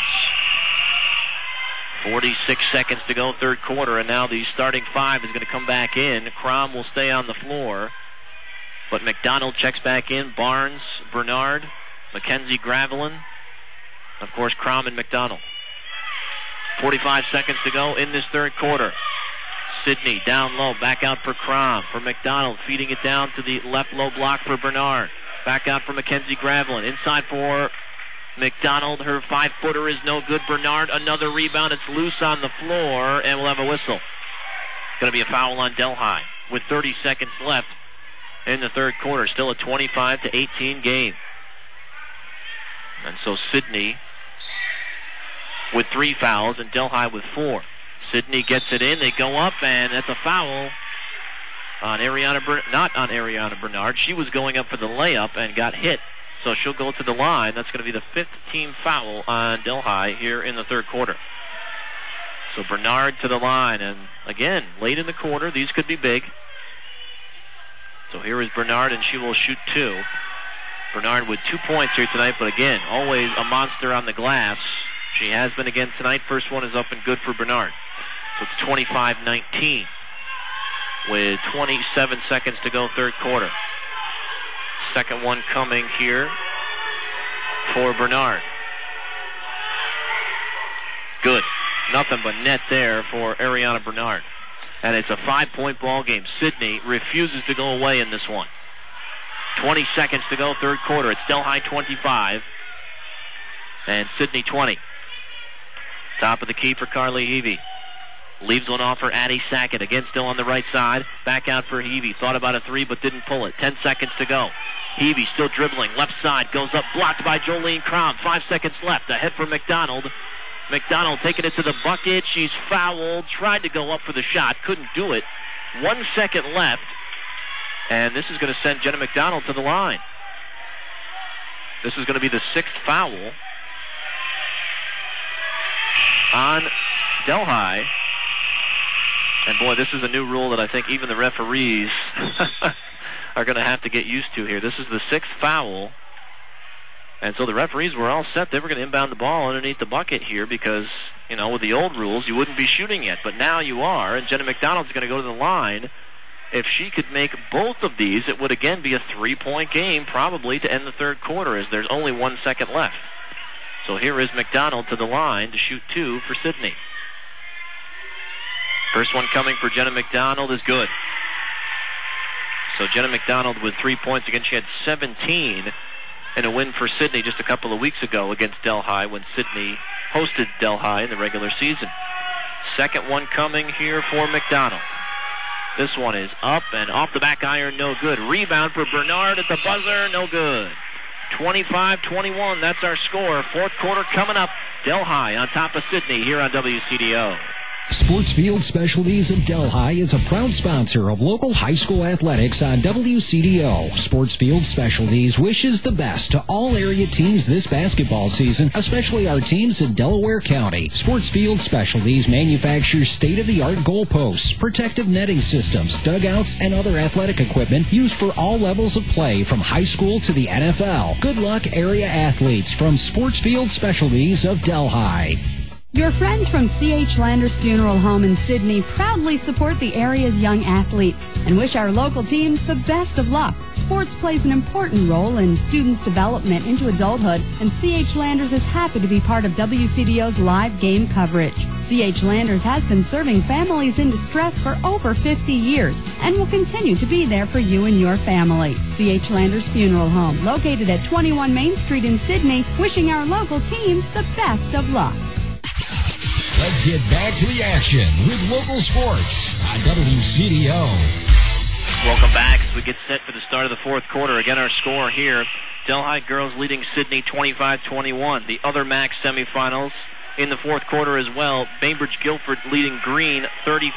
46 seconds to go, third quarter, and now the starting 5 is going to come back in. Crom will stay on the floor, but McDonald checks back in. Barnes, Bernard, Mackenzie Gravelin, of course, Crom and McDonald. 45 seconds to go in this third quarter. Sidney down low, back out for Crom. For McDonald, feeding it down to the left low block for Bernard. Back out for Mackenzie Gravelin. Inside for McDonald. Her 5-footer is no good. Bernard, another rebound. It's loose on the floor, and we'll have a whistle. Going to be a foul on Delhi with 30 seconds left in the third quarter. Still a 25-18 game. And so Sidney with 3 fouls and Delhi with 4. Sidney gets it in. They go up, and that's a foul on not on Ariana Bernard. She was going up for the layup and got hit. So she'll go to the line. That's going to be the 5th team foul on Delhi here in the third quarter. So Bernard to the line. And again, late in the quarter, these could be big. So here is Bernard, and she will shoot 2. Bernard with 2 points here tonight, but again, always a monster on the glass. She has been again tonight. First one is up and good for Bernard. So it's 25-19 with 27 seconds to go, third quarter. Second one coming here for Bernard. Good. Nothing but net there for Ariana Bernard. And it's a 5-point ball game. Sidney refuses to go away in this one. 20 seconds to go, third quarter. It's Delhi 25 and Sidney 20. Top of the key for Carly Heavey. Leaves one off for Addie Sackett. Again, still on the right side. Back out for Heavey. Thought about a 3, but didn't pull it. 10 seconds to go. Heavey still dribbling. Left side goes up. Blocked by Jolene Crom. 5 seconds left. Ahead for McDonald. McDonald taking it to the bucket. She's fouled. Tried to go up for the shot. Couldn't do it. 1 second left. And this is going to send Jenna McDonald to the line. This is going to be the 6th foul on Delhi. And boy, this is a new rule that I think even the referees are going to have to get used to here. This is the 6th foul. And so the referees were all set. They were going to inbound the ball underneath the bucket here because, you know, with the old rules, you wouldn't be shooting yet. But now you are, and Jenna McDonald's going to go to the line. If she could make both of these, it would again be a 3-point game probably to end the third quarter as there's only 1 second left. So here is McDonald to the line to shoot 2 for Sydney. First one coming for Jenna McDonald is good. So Jenna McDonald with 3 points. Again, she had 17 in a win for Sydney just a couple of weeks ago against Delhi when Sydney hosted Delhi in the regular season. Second one coming here for McDonald. This one is up and off the back iron, no good. Rebound for Bernard at the buzzer, no good. 25-21, that's our score. Fourth quarter coming up. Delhi on top of Sydney here on WCDO. Sportsfield Specialties of Delhi is a proud sponsor of local high school athletics on WCDO. Sportsfield Specialties wishes the best to all area teams this basketball season, especially our teams in Delaware County. Sportsfield Specialties manufactures state-of-the-art goalposts, protective netting systems, dugouts, and other athletic equipment used for all levels of play from high school to the NFL. Good luck, area athletes, from Sportsfield Specialties of Delhi. Your friends from C.H. Landers Funeral Home in Sydney proudly support the area's young athletes and wish our local teams the best of luck. Sports plays an important role in students' development into adulthood, and C.H. Landers is happy to be part of WCDO's live game coverage. C.H. Landers has been serving families in distress for over 50 years and will continue to be there for you and your family. C.H. Landers Funeral Home, located at 21 Main Street in Sydney, wishing our local teams the best of luck. Let's get back to the action with local sports on WCDO. Welcome back as we get set for the start of the fourth quarter. Again, our score here, Delhi girls leading Sydney 25-21. The other MAC semifinals in the fourth quarter as well. Bainbridge Guilford leading Green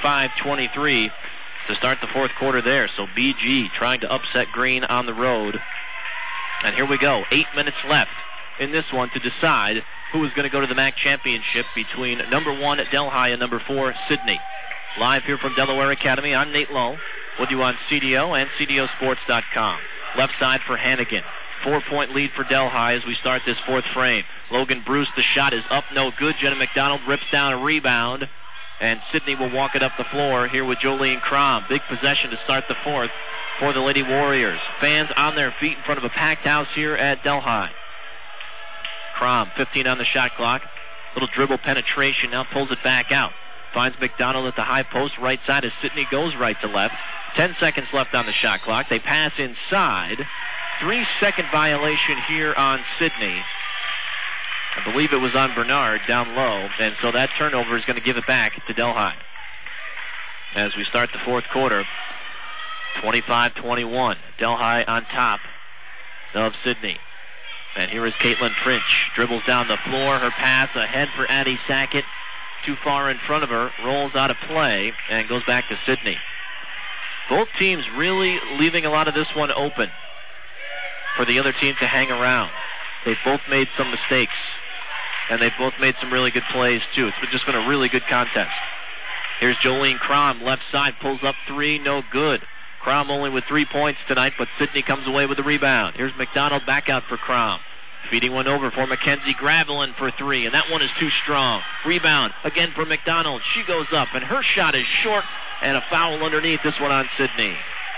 35-23 to start the fourth quarter there. So BG trying to upset Green on the road. And here we go. 8 minutes left in this one to decide who is going to go to the MAC championship between number 1 Delhi and number 4 Sydney. Live here from Delaware Academy, I'm Nate Lowe with you on CDO and CDOsports.com. Left side for Hannigan. 4-point lead for Delhi as we start this fourth frame. Logan Bruce, the shot is up, no good. Jenna McDonald rips down a rebound, and Sydney will walk it up the floor here with Jolene Crom. Big possession to start the fourth for the Lady Warriors. Fans on their feet in front of a packed house here at Delhi. Crom, 15 on the shot clock. Little dribble penetration, now pulls it back out. Finds McDonald at the high post, right side as Sydney goes right to left. 10 seconds left on the shot clock. They pass inside. 3-second violation here on Sydney. I believe it was on Bernard down low, and so that turnover is going to give it back to Delhi. As we start the fourth quarter, 25-21. Delhi on top of Sydney. And here is Caitlin French. Dribbles down the floor. Her pass ahead for Addie Sackett. Too far in front of her. Rolls out of play and goes back to Sydney. Both teams really leaving a lot of this one open for the other team to hang around. They've both made some mistakes. And they've both made some really good plays, too. It's just been a really good contest. Here's Jolene Crom. Left side pulls up 3. No good. Crom only with 3 points tonight, but Sydney comes away with the rebound. Here's McDonald back out for Crom. Feeding one over for Mackenzie Gravelin for 3, and that one is too strong. Rebound again for McDonald. She goes up, and her shot is short, and a foul underneath. This one on Sydney.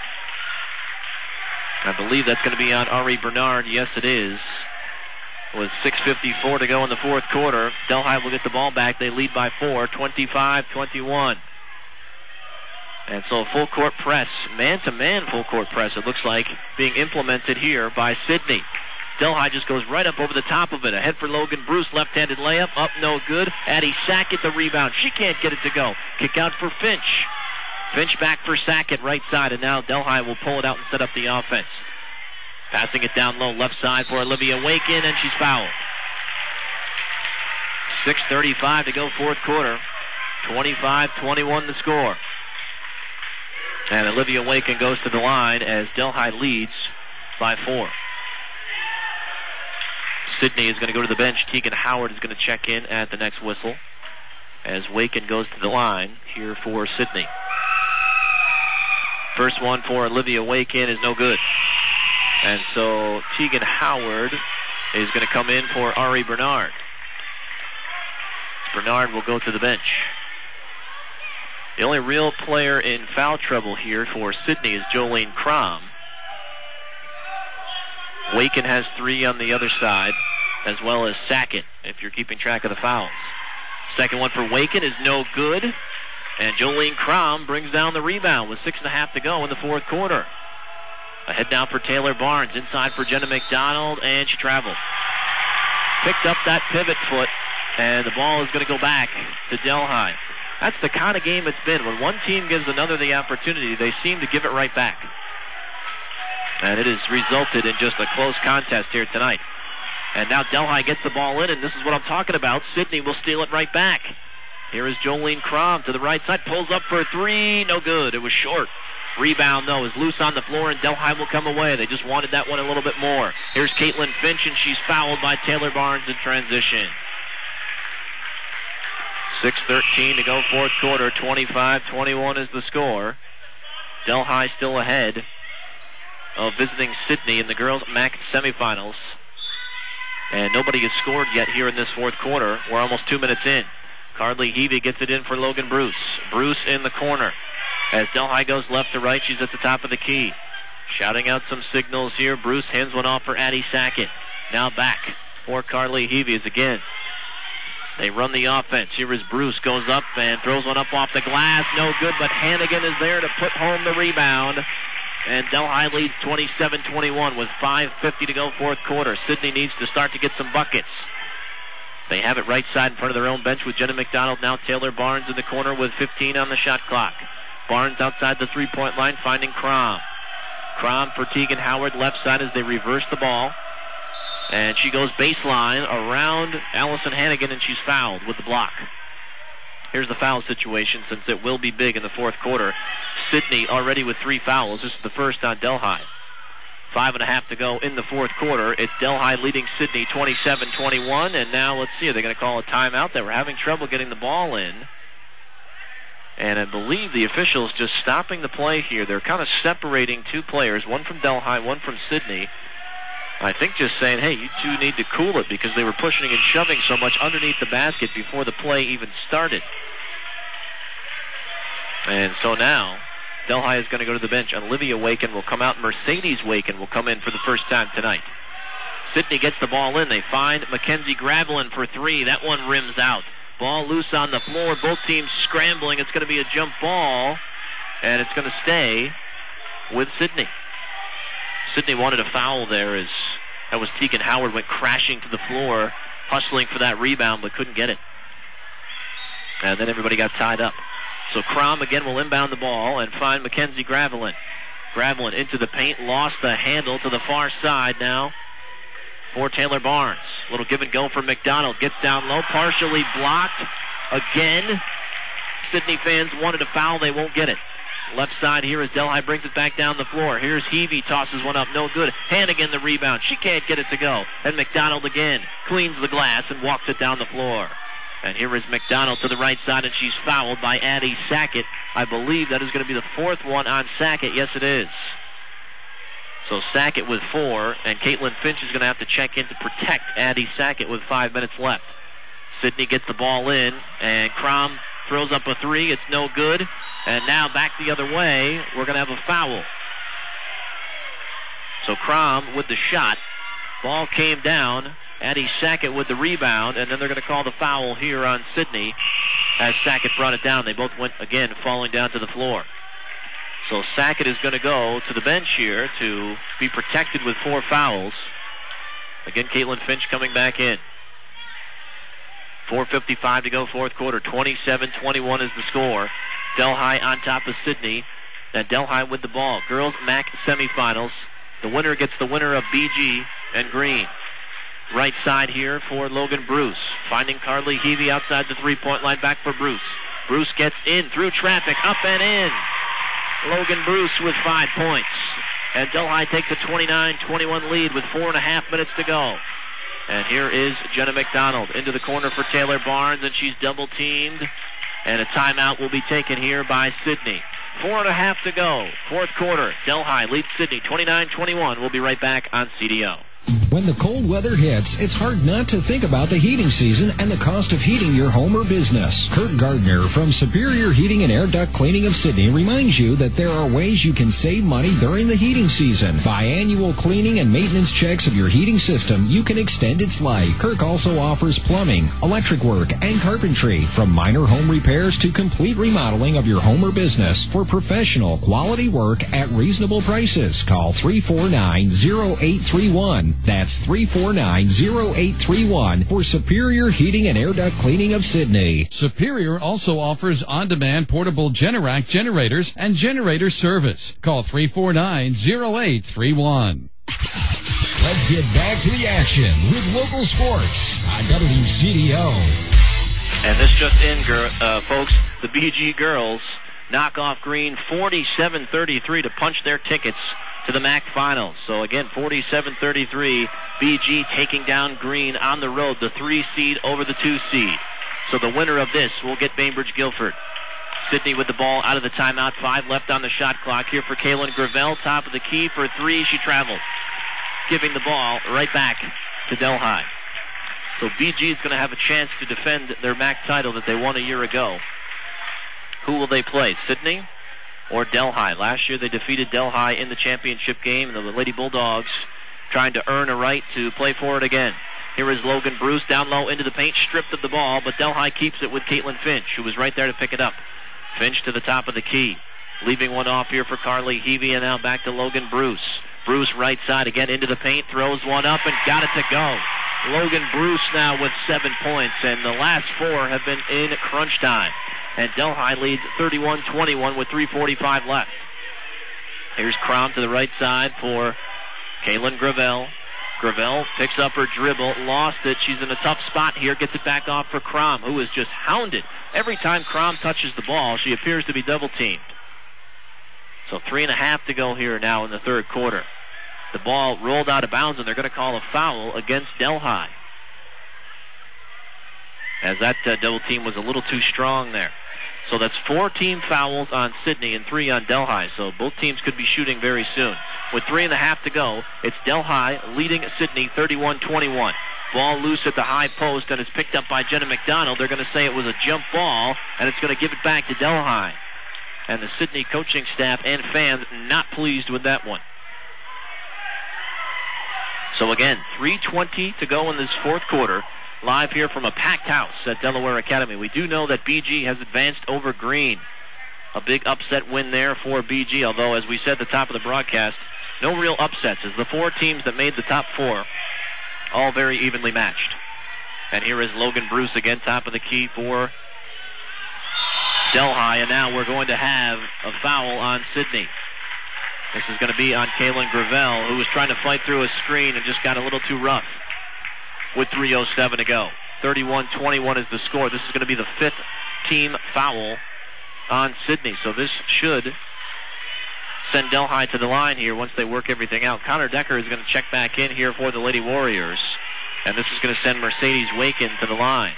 I believe that's going to be on Ari Bernard. Yes, it is. With 6:54 to go in the fourth quarter, Delhi will get the ball back. They lead by 4, 25-21. And so a full court press, man-to-man full court press, it looks like, being implemented here by Sydney. Delhi just goes right up over the top of it. Ahead for Logan Bruce, left-handed layup, up no good. Addie Sackett the rebound. She can't get it to go. Kick out for Finch. Finch back for Sackett, right side, and now Delhi will pull it out and set up the offense. Passing it down low, left side for Olivia Wakin, and she's fouled. 6:35 to go fourth quarter. 25-21 the score. And Olivia Wakin goes to the line as Delhi leads by 4. Sydney is going to go to the bench. Tegan Howard is going to check in at the next whistle. as Waken goes to the line here for Sidney. First one for Olivia Waken is no good. And so Tegan Howard is going to come in for Ari Bernard. Bernard will go to the bench. The only real player in foul trouble here for Sidney is Jolene Crom. Waken has 3 on the other side, as well as Sackett, if you're keeping track of the fouls. Second one for Waken is no good. And Jolene Crom brings down the rebound with 6.5 to go in the fourth quarter. Ahead now for Taylor Barnes. Inside for Jenna McDonald, and she traveled. Picked up that pivot foot, and the ball is going to go back to Delhi. That's the kind of game it's been. When one team gives another the opportunity, they seem to give it right back. And it has resulted in just a close contest here tonight. And now Delhi gets the ball in, and this is what I'm talking about. Sidney will steal it right back. Here is Jolene Crom to the right side. Pulls up for a 3. No good. It was short. Rebound, though, is loose on the floor, and Delhi will come away. They just wanted that one a little bit more. Here's Caitlin Finch, and she's fouled by Taylor Barnes in transition. 6:13 to go fourth quarter. 25-21 is the score. Delhi still ahead of visiting Sidney in the girls' MAC semifinals. And nobody has scored yet here in this fourth quarter. We're almost 2 minutes in. Carly Heavey gets it in for Logan Bruce. Bruce in the corner. As Delhi goes left to right, she's at the top of the key. Shouting out some signals here. Bruce hands one off for Addie Sackett. Now back for Carly Heavey as again. They run the offense. Here is Bruce, goes up and throws one up off the glass. No good, but Hannigan is there to put home the rebound. And Delhi leads 27-21 with 5:50 to go fourth quarter. Sidney needs to start to get some buckets. They have it right side in front of their own bench with Jenna McDonald. Now Taylor Barnes in the corner with 15 on the shot clock. Barnes outside the three-point line finding Crom. Crom for Tegan Howard left side as they reverse the ball. And she goes baseline around Allison Hannigan, and she's fouled with the block. Here's the foul situation since it will be big in the fourth quarter. Sidney already with 3 fouls. This is the first on Delhi. 5.5 to go in the fourth quarter. It's Delhi leading Sidney 27-21. And now let's see, are they going to call a timeout? They were having trouble getting the ball in. And I believe the officials just stopping the play here. They're kind of separating 2 players, one from Delhi, one from Sidney. I think just saying, hey, you two need to cool it because they were pushing and shoving so much underneath the basket before the play even started. And so now Delhi is going to go to the bench. Olivia Waken will come out. Mercedes Waken will come in for the first time tonight. Sidney gets the ball in. They find Mackenzie Gravelin for 3. That one rims out. Ball loose on the floor. Both teams scrambling. It's going to be a jump ball, and it's going to stay with Sidney. Sidney wanted a foul there as that was Tegan Howard went crashing to the floor, hustling for that rebound, but couldn't get it. And then everybody got tied up. So Crom again will inbound the ball and find Mackenzie Gravelin. Gravelin into the paint, lost the handle to the far side now for Taylor Barnes. Little give and go for McDonald. Gets down low, partially blocked again. Sidney fans wanted a foul, they won't get it. Left side here as Delhi brings it back down the floor. Here's Heavey, tosses one up, no good. Hannigan the rebound. She can't get it to go. And McDonald again cleans the glass and walks it down the floor. And here is McDonald to the right side, and she's fouled by Addie Sackett. I believe that is going to be the 4th one on Sackett. Yes, it is. So Sackett with 4, and Caitlin Finch is going to have to check in to protect Addie Sackett with 5 minutes left. Sidney gets the ball in, and Crom throws up a 3. It's no good. And now back the other way, we're going to have a foul. So Crom with the shot. Ball came down. Addie Sackett with the rebound, and then they're going to call the foul here on Sidney as Sackett brought it down. They both went, again, falling down to the floor. So Sackett is going to go to the bench here to be protected with 4 fouls. Again, Caitlin Finch coming back in. 4:55 to go fourth quarter. 27-21 is the score. Delhi on top of Sidney. Now Delhi with the ball. Girls MAC semifinals. The winner gets the winner of BG and Green. Right side here for Logan Bruce. Finding Carly Heavey outside the three-point line. Back for Bruce. Bruce gets in through traffic. Up and in. Logan Bruce with 5 points. And Delhi takes a 29-21 lead with 4.5 minutes to go. And here is Jenna McDonald into the corner for Taylor Barnes, and she's double-teamed. And a timeout will be taken here by Sidney. 4.5 to go. Fourth quarter. Delhi leads Sidney 29-21. We'll be right back on CDO. When the cold weather hits, it's hard not to think about the heating season and the cost of heating your home or business. Kurt Gardner from Superior Heating and Air Duct Cleaning of Sidney reminds you that there are ways you can save money during the heating season. By annual cleaning and maintenance checks of your heating system, you can extend its life. Kirk also offers plumbing, electric work, and carpentry, from minor home repairs to complete remodeling of your home or business for professional quality work at reasonable prices. Call 349-0831. That's 349-0831 for Superior Heating and Air Duct Cleaning of Sidney. Superior also offers on-demand portable Generac generators and generator service. Call 349-0831. Let's get back to the action with local sports on WCDO. And this just in, folks, the BG girls knock off Green 47-33 to punch their tickets to the MAC Finals. So again, 47-33, BG taking down Green on the road, the 3 seed over the 2 seed. So the winner of this will get Bainbridge Guilford. Sidney with the ball out of the timeout, 5 left on the shot clock here for Kaylin Gravel, top of the key for 3, she travels, giving the ball right back to Delhi. So BG is going to have a chance to defend their MAC title that they won a year ago. Who will they play, Sidney or Delhi? Last year they defeated Delhi in the championship game, and the Lady Bulldogs trying to earn a right to play for it again. Here is Logan Bruce down low into the paint, stripped of the ball, but Delhi keeps it with Caitlin Finch, who was right there to pick it up. Finch to the top of the key, leaving one off here for Carly Heavey, and now back to Logan Bruce. Bruce right side again into the paint, throws one up and got it to go. Logan Bruce now with 7 points, and the last 4 have been in crunch time. And Delhi leads 31-21 with 3:45 left. Here's Crom to the right side for Kaylin Gravel. Gravel picks up her dribble, lost it. She's in a tough spot here, gets it back off for Crom, who is just hounded. Every time Crom touches the ball, she appears to be double-teamed. So 3.5 to go here now in the third quarter. The ball rolled out of bounds, and they're going to call a foul against Delhi, as that double team was a little too strong there. So that's 4 team fouls on Sidney and 3 on Delhi. So both teams could be shooting very soon. With 3.5 to go, it's Delhi leading Sidney 31-21. Ball loose at the high post, and it's picked up by Jenna McDonald. They're going to say it was a jump ball, and it's going to give it back to Delhi. And the Sidney coaching staff and fans not pleased with that one. So again, 3:20 to go in this fourth quarter. Live here from a packed house at Delaware Academy. We do know that BG has advanced over Green. A big upset win there for BG, although, as we said at the top of the broadcast, no real upsets, as the 4 teams that made the top 4, all very evenly matched. And here is Logan Bruce again, top of the key for Delhi, and now we're going to have a foul on Sidney. This is going to be on Kaylin Gravel, who was trying to fight through a screen and just got a little too rough. With 3:07 to go. 31-21 is the score. This is going to be the 5th team foul on Sidney. So this should send Delhi to the line here once they work everything out. Connor Decker is going to check back in here for the Lady Warriors. And this is going to send Mercedes Waken to the line.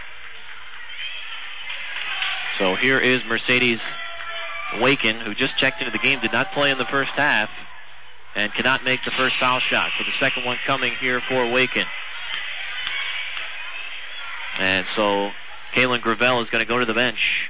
So here is Mercedes Waken, who just checked into the game, did not play in the first half, and cannot make the first foul shot. So the second one coming here for Waken. And so Kaylin Gravel is going to go to the bench.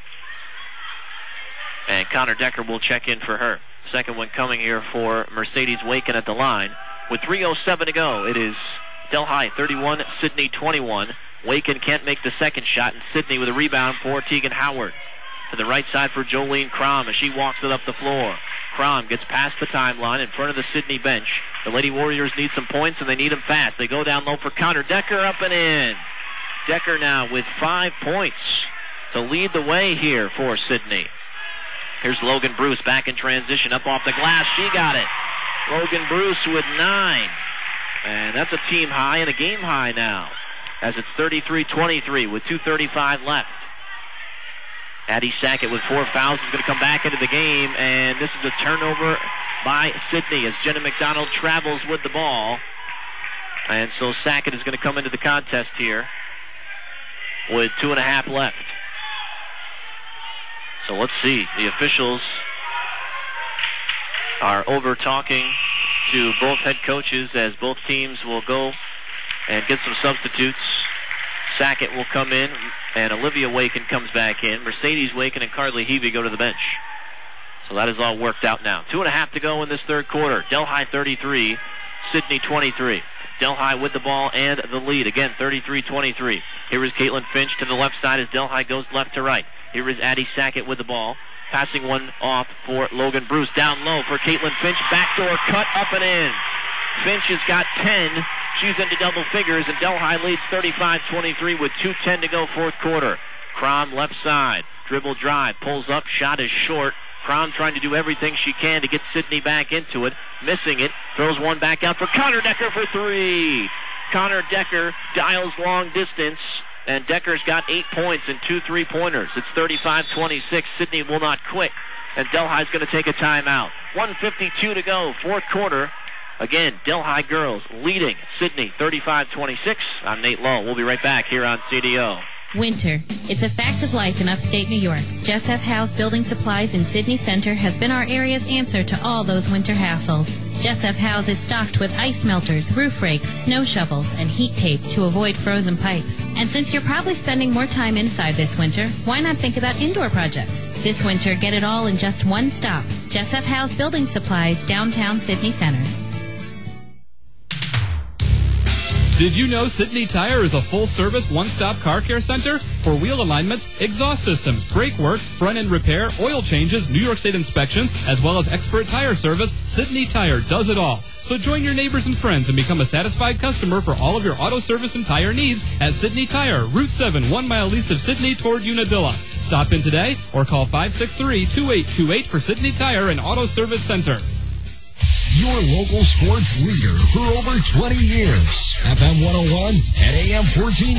And Connor Decker will check in for her. Second one coming here for Mercedes Waken at the line. With 3:07 to go, it is Delhi 31, Sidney 21. Waken can't make the second shot, and Sidney with a rebound for Tegan Howard. To the right side for Jolene Crom as she walks it up the floor. Crom gets past the timeline in front of the Sidney bench. The Lady Warriors need some points, and they need them fast. They go down low for Connor Decker, up and in. Decker now with 5 points to lead the way here for Sidney. Here's Logan Bruce back in transition, up off the glass. She got it. Logan Bruce with 9. And that's a team high and a game high now, as it's 33-23 with 2:35 left. Addie Sackett with 4 fouls is going to come back into the game, and this is a turnover by Sidney as Jenna McDonald travels with the ball. And so Sackett is going to come into the contest here with 2.5 left. So let's see. The officials are over talking to both head coaches as both teams will go and get some substitutes. Sackett will come in, and Olivia Waken comes back in. Mercedes Waken and Carly Heavey go to the bench. So that is all worked out now. 2.5 to go in this third quarter. Delhi 33, Sidney 23. Delhi with the ball and the lead. Again, 33-23. Here is Caitlin Finch to the left side as Delhi goes left to right. Here is Addie Sackett with the ball. Passing one off for Logan Bruce. Down low for Caitlin Finch. Backdoor cut up and in. Finch has got 10. She's into double figures, and Delhi leads 35-23 with 2:10 to go fourth quarter. Crom left side. Dribble drive. Pulls up. Shot is short. Crom trying to do everything she can to get Sidney back into it. Missing it. Throws one back out for Connor Decker for 3. Connor Decker dials long distance, and Decker's got 8 points and 2 3-pointers. It's 35-26. Sidney will not quit, and Delhi's going to take a timeout. 1:52 to go, fourth quarter. Again, Delhi girls leading Sidney 35-26. I'm Nate Lowe. We'll be right back here on CDO. Winter. It's a fact of life in upstate New York. Jess F. Howe's Building Supplies in Sydney Center has been our area's answer to all those winter hassles. Jess F. Howe's is stocked with ice melters, roof rakes, snow shovels, and heat tape to avoid frozen pipes. And since you're probably spending more time inside this winter, why not think about indoor projects? This winter, get it all in just one stop. Jess F. Howe's Building Supplies, downtown Sydney Center. Did you know Sidney Tire is a full-service, one-stop car care center? For wheel alignments, exhaust systems, brake work, front-end repair, oil changes, New York State inspections, as well as expert tire service, Sidney Tire does it all. So join your neighbors and friends and become a satisfied customer for all of your auto service and tire needs at Sidney Tire, Route 7, 1 mile east of Sydney toward Unadilla. Stop in today or call 563-2828 for Sidney Tire and Auto Service Center. Your local sports leader for over 20 years. FM 101 and AM 1490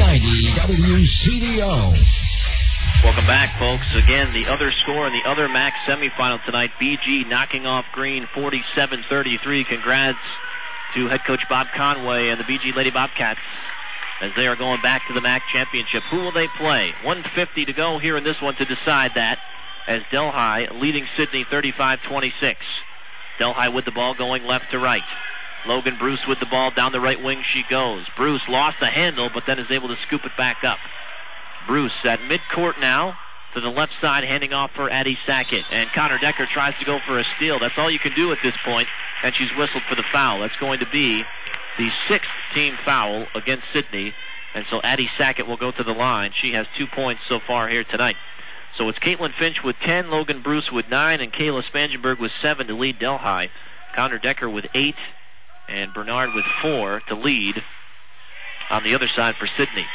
WCDO. Welcome back, folks. Again, the other score in the other MAC semifinal tonight, BG knocking off Green 47-33. Congrats to head coach Bob Conway and the BG Lady Bobcats as they are going back to the MAC championship. Who will they play? 1:50 to go here in this one to decide that, as Delhi leading Sidney 35-26. Delhi with the ball going left to right. Logan Bruce with the ball down the right wing she goes. Bruce lost the handle but then is able to scoop it back up. Bruce at midcourt now to the left side, handing off for Addie Sackett. And Connor Decker tries to go for a steal. That's all you can do at this point, and she's whistled for the foul. That's going to be the 6th team foul against Sidney, and so Addie Sackett will go to the line. She has 2 points so far here tonight. So it's Caitlin Finch with 10, Logan Bruce with 9, and Kayla Spangenberg with 7 to lead Delhi. Connor Decker with 8, and Bernard with 4 to lead on the other side for Sidney.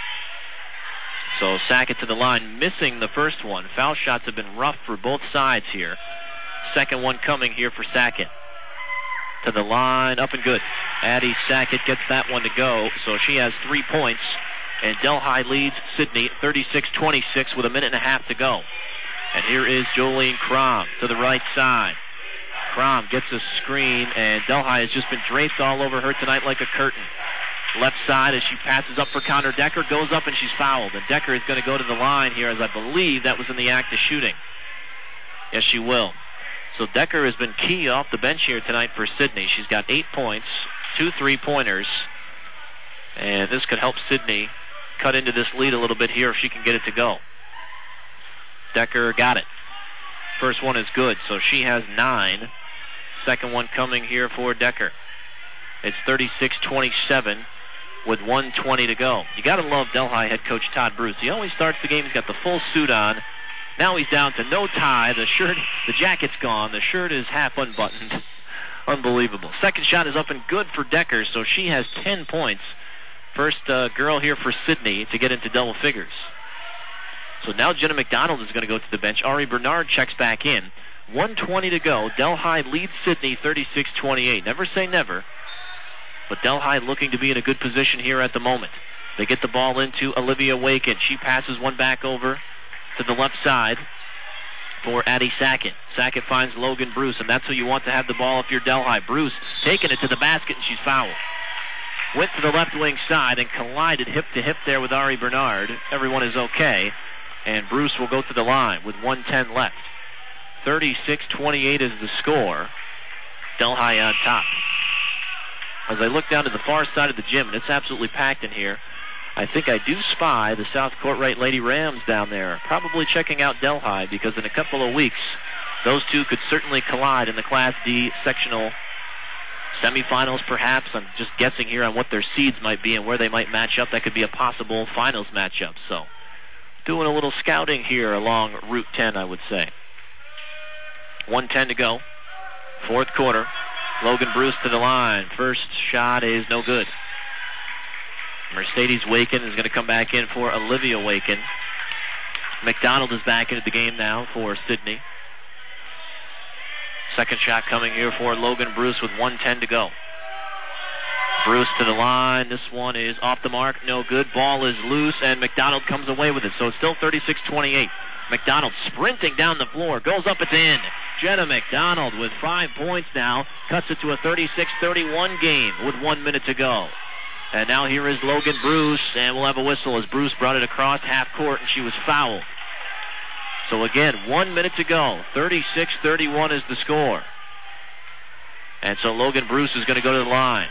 So Sackett to the line, missing the first one. Foul shots have been rough for both sides here. Second one coming here for Sackett. To the line, up and good. Addie Sackett gets that one to go, so she has 3 points. And Delhi leads Sidney 36-26 with a minute and a half to go. And here is Jolene Crom to the right side. Crom gets a screen, and Delhi has just been draped all over her tonight like a curtain. Left side as she passes up for Connor Decker, goes up and she's fouled. And Decker is going to go to the line here, as I believe that was in the act of shooting. Yes, she will. So Decker has been key off the bench here tonight for Sidney. She's got 8 points, 2 3-pointers. And this could help Sidney cut into this lead a little bit here if she can get it to go. Decker got it. First one is good, so she has 9. Second one coming here for Decker. It's 36-27 with 1:20 to go. You got to love Delhi head coach Todd Bruce. He always starts the game. He's got the full suit on. Now he's down to no tie. The shirt, the jacket's gone. The shirt is half unbuttoned. Unbelievable. Second shot is up and good for Decker, so she has 10 points. First girl here for Sidney to get into double figures. So now Jenna McDonald is going to go to the bench. Ari Bernard checks back in. 1:20 to go. Delhi leads Sidney 36-28. Never say never. But Delhi looking to be in a good position here at the moment. They get the ball into Olivia Waken. She passes one back over to the left side for Addie Sackett. Sackett finds Logan Bruce, and that's who you want to have the ball if you're Delhi. Bruce taking it to the basket, and she's fouled. went to the left wing side and collided hip to hip there with Ari Bernard. Everyone is okay. And Bruce will go to the line with 1:10 left. 36-28 is the score. Delhi on top. As I look down to the far side of the gym, and it's absolutely packed in here, I think I do spy the South Court Right Lady Rams down there, probably checking out Delhi, because in a couple of weeks, those two could certainly collide in the Class D sectional semifinals, perhaps. I'm just guessing here on what their seeds might be and where they might match up. That could be a possible finals matchup. So, doing a little scouting here along Route 10, I would say. 1:10 to go. Fourth quarter. Logan Bruce to the line. First shot is no good. Mercedes Waken is going to come back in for Olivia Waken. McDonald is back into the game now for Sydney. Second shot coming here for Logan Bruce with 1:10 to go. Bruce to the line. This one is off the mark. No good. Ball is loose, and McDonald comes away with it. So it's still 36-28. McDonald sprinting down the floor. Goes up, it's in. Jenna McDonald with 5 points now. Cuts it to a 36-31 game with 1 minute to go. And now here is Logan Bruce, and we'll have a whistle as Bruce brought it across half court, and she was fouled. So again, 1 minute to go. 36-31 is the score. And so Logan Bruce is going to go to the line.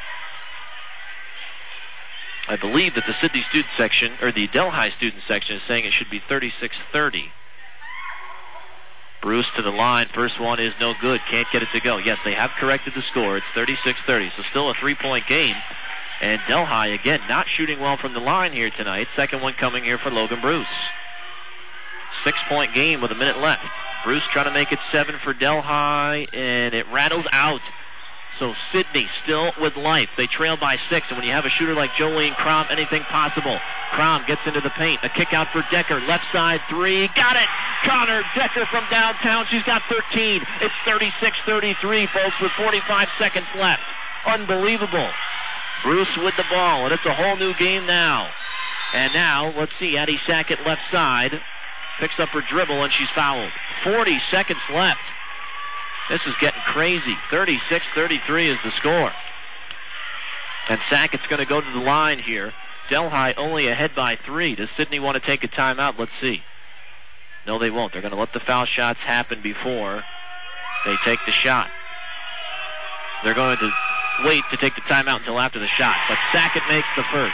I believe that the Sydney student section, or the Delhi student section, is saying it should be 36-30. Bruce to the line. First one is no good. Can't get it to go. Yes, they have corrected the score. It's 36-30. So still a 3-point game. And Delhi, again, not shooting well from the line here tonight. Second one coming here for Logan Bruce. 6-point game with a minute left. Bruce trying to make it 7 for Delhi, and it rattles out. So Sydney still with life. They trail by 6, and when you have a shooter like Jolene Crom, anything possible. Crom gets into the paint. A kick out for Decker. Left side 3. Got it! Connor Decker from downtown. She's got 13. It's 36-33, folks, with 45 seconds left. Unbelievable. Bruce with the ball, and it's a whole new game now. And now, let's see, Addie Sackett left side. Picks up her dribble, and she's fouled. 40 seconds left. This is getting crazy. 36-33 is the score. And Sackett's going to go to the line here. Delhi only ahead by 3. Does Sydney want to take a timeout? Let's see. No, they won't. They're going to let the foul shots happen before they take the shot. They're going to wait to take the timeout until after the shot. But Sackett makes the first.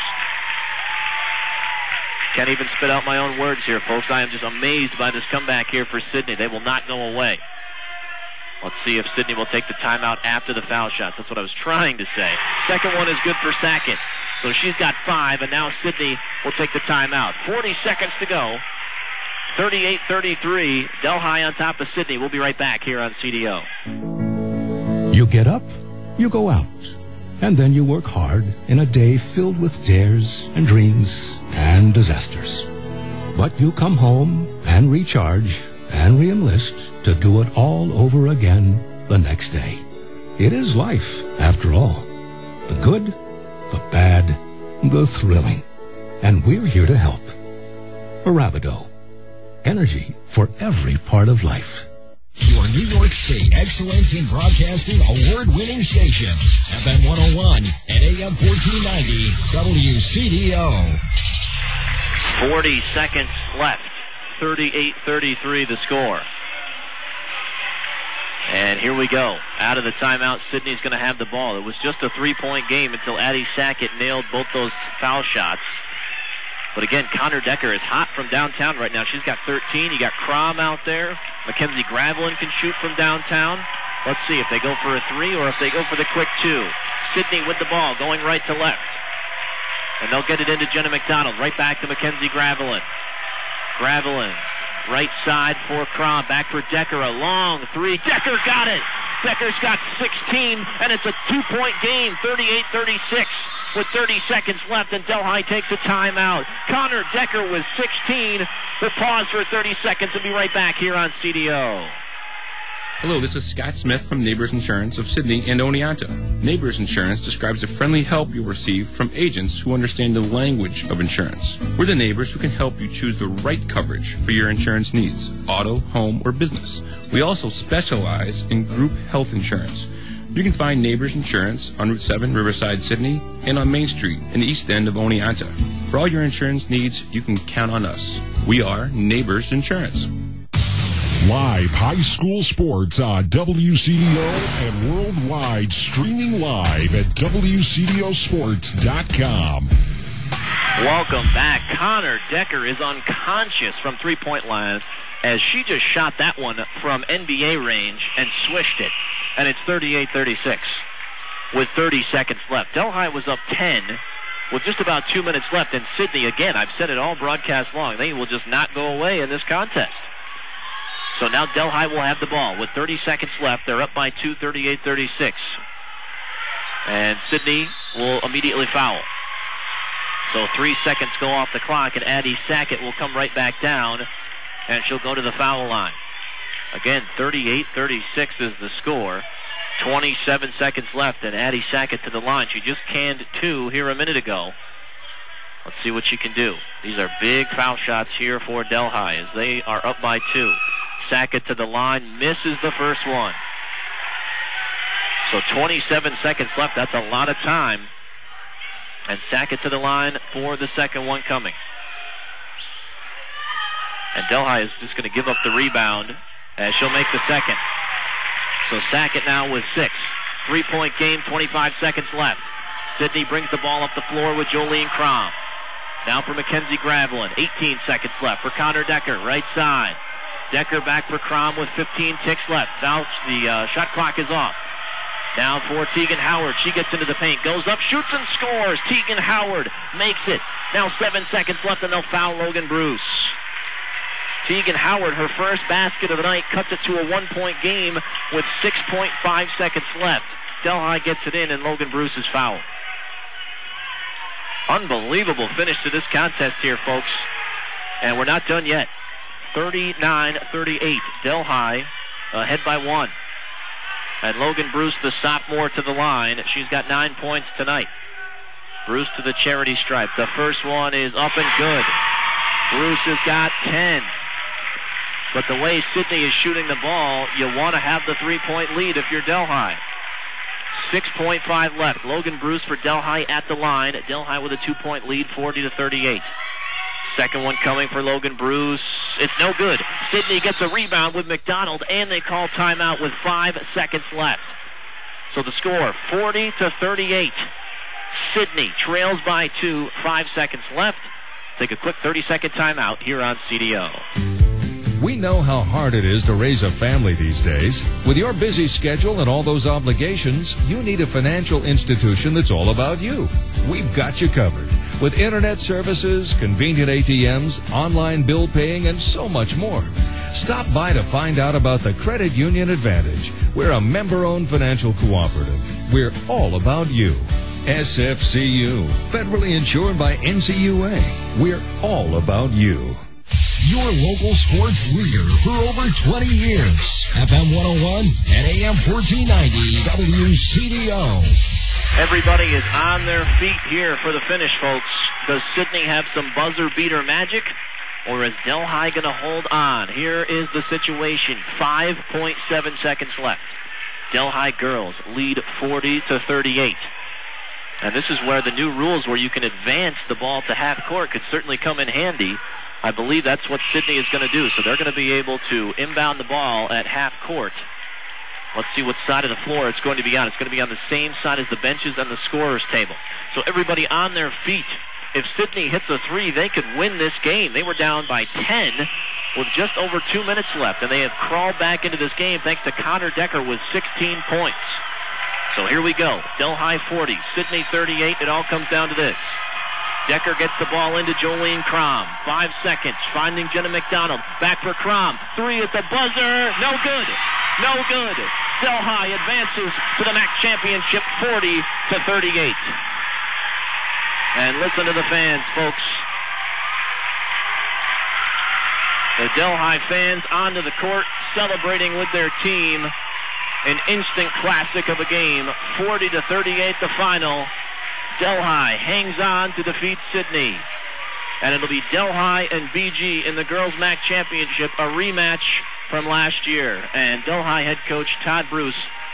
Can't even spit out my own words here, folks. I am just amazed by this comeback here for Sydney. They will not go away. Let's see if Sydney will take the timeout after the foul shots. That's what I was trying to say. Second one is good for Sackett. So she's got 5, and now Sydney will take the timeout. 40 seconds to go. 38-33. Delhi on top of Sydney. We'll be right back here on CDO. You get up, you go out, and then you work hard in a day filled with dares and dreams and disasters. But you come home and recharge and re-enlist to do it all over again the next day. It is life, after all. The good, the bad, the thrilling. And we're here to help. Arabido. Energy for every part of life. Your New York State Excellence in Broadcasting award-winning station. FM 101 and AM 1490 WCDO. 40 seconds left. 38-33 the score. And here we go. Out of the timeout, Sydney's going to have the ball. It was just a 3-point game until Addie Sackett nailed both those foul shots. But again, Connor Decker is hot from downtown right now. She's got 13. You got Crom out there. Mackenzie Gravelin can shoot from downtown. Let's see if they go for a 3 or if they go for the quick 2. Sydney with the ball, going right to left. And they'll get it into Jenna McDonald. Right back to Mackenzie Gravelin. Gravelin, right side for Crom. Back for Decker, a long 3. Decker got it! Decker's got 16, and it's a 2-point game, 38-36. With 30 seconds left, and Delhi takes a timeout. Connor Decker with 16. We'll pause for 30 seconds and be right back here on CDO. Hello, this is Scott Smith from Neighbors Insurance of Sydney and Oneonta. Neighbors Insurance describes the friendly help you'll receive from agents who understand the language of insurance. We're the neighbors who can help you choose the right coverage for your insurance needs, auto, home, or business. We also specialize in group health insurance. You can find Neighbors Insurance on Route 7, Riverside, Sydney, and on Main Street in the east end of Oneonta. For all your insurance needs, you can count on us. We are Neighbors Insurance. Live high school sports on WCDO and worldwide, streaming live at WCDOsports.com. Welcome back. Connor Decker is unconscious from three-point line as she just shot that one from NBA range and swished it. And it's 38-36 with 30 seconds left. Delhi was up 10 with just about 2 minutes left. And Sydney, again, I've said it all broadcast long, they will just not go away in this contest. So now Delhi will have the ball with 30 seconds left. They're up by 2, 38-36. And Sydney will immediately foul. So 3 seconds go off the clock, and Addie Sackett will come right back down, and she'll go to the foul line. Again, 38-36 is the score. 27 seconds left, and Addie Sackett to the line. She just canned 2 here a minute ago. Let's see what she can do. These are big foul shots here for Delhi as they are up by 2. Sackett to the line, misses the first one. So 27 seconds left. That's a lot of time. And Sackett to the line for the second one coming. And Delhi is just going to give up the rebound as she'll make the second. So Sackett now with 6. 3-point game, 25 seconds left. Sydney brings the ball up the floor with Jolene Crom. Now for Mackenzie Gravelin. 18 seconds left for Connor Decker, right side. Decker back for Crom with 15 ticks left. Now the shot clock is off. Now for Tegan Howard. She gets into the paint, goes up, shoots and scores. Tegan Howard makes it. Now 7 seconds left and they'll foul Logan Bruce. Tegan Howard, her first basket of the night, cuts it to a 1-point game with 6.5 seconds left. Delhi gets it in and Logan Bruce is fouled. Unbelievable finish to this contest here, folks. And we're not done yet. 39-38. Delhi ahead by 1. And Logan Bruce, the sophomore, to the line. She's got 9 points tonight. Bruce to the charity stripe. The first one is up and good. Bruce has got 10. But the way Sydney is shooting the ball, you want to have the 3-point lead if you're Delhi. 6.5 left. Logan Bruce for Delhi at the line. Delhi with a 2-point lead, 40-38. Second one coming for Logan Bruce. It's no good. Sydney gets a rebound with McDonald, and they call timeout with 5 seconds left. So the score, 40-38. Sydney trails by 2, 5 seconds left. Take a quick 30-second timeout here on CDO. We know how hard it is to raise a family these days. With your busy schedule and all those obligations, you need a financial institution that's all about you. We've got you covered. With internet services, convenient ATMs, online bill paying, and so much more. Stop by to find out about the Credit Union Advantage. We're a member-owned financial cooperative. We're all about you. SFCU, federally insured by NCUA. We're all about you. Your local sports leader for over 20 years. FM 101 and AM 1490 WCDO. Everybody is on their feet here for the finish, folks. Does Sydney have some buzzer beater magic, or is Delhi going to hold on? Here is the situation. 5.7 seconds left. Delhi girls lead 40-38. And this is where the new rules where you can advance the ball to half court could certainly come in handy. I believe that's what Sydney is going to do. So they're going to be able to inbound the ball at half court. Let's see what side of the floor it's going to be on. It's going to be on the same side as the benches and the scorer's table. So everybody on their feet. If Sydney hits a 3, they could win this game. They were down by 10 with just over 2 minutes left, and they have crawled back into this game thanks to Connor Decker with 16 points. So here we go. Delhi 40, Sydney 38. It all comes down to this. Decker gets the ball into Jolene Crom. 5 seconds, finding Jenna McDonald. Back for Crom. 3 at the buzzer. No good. No good. Delhi advances to the MAC championship 40-38. And listen to the fans, folks. The Delhi fans onto the court celebrating with their team. An instant classic of a game. 40-38 the final. Delhi hangs on to defeat Sydney. And it'll be Delhi and BG in the Girls MAC Championship, a rematch from last year. And Delhi head coach Todd Bruce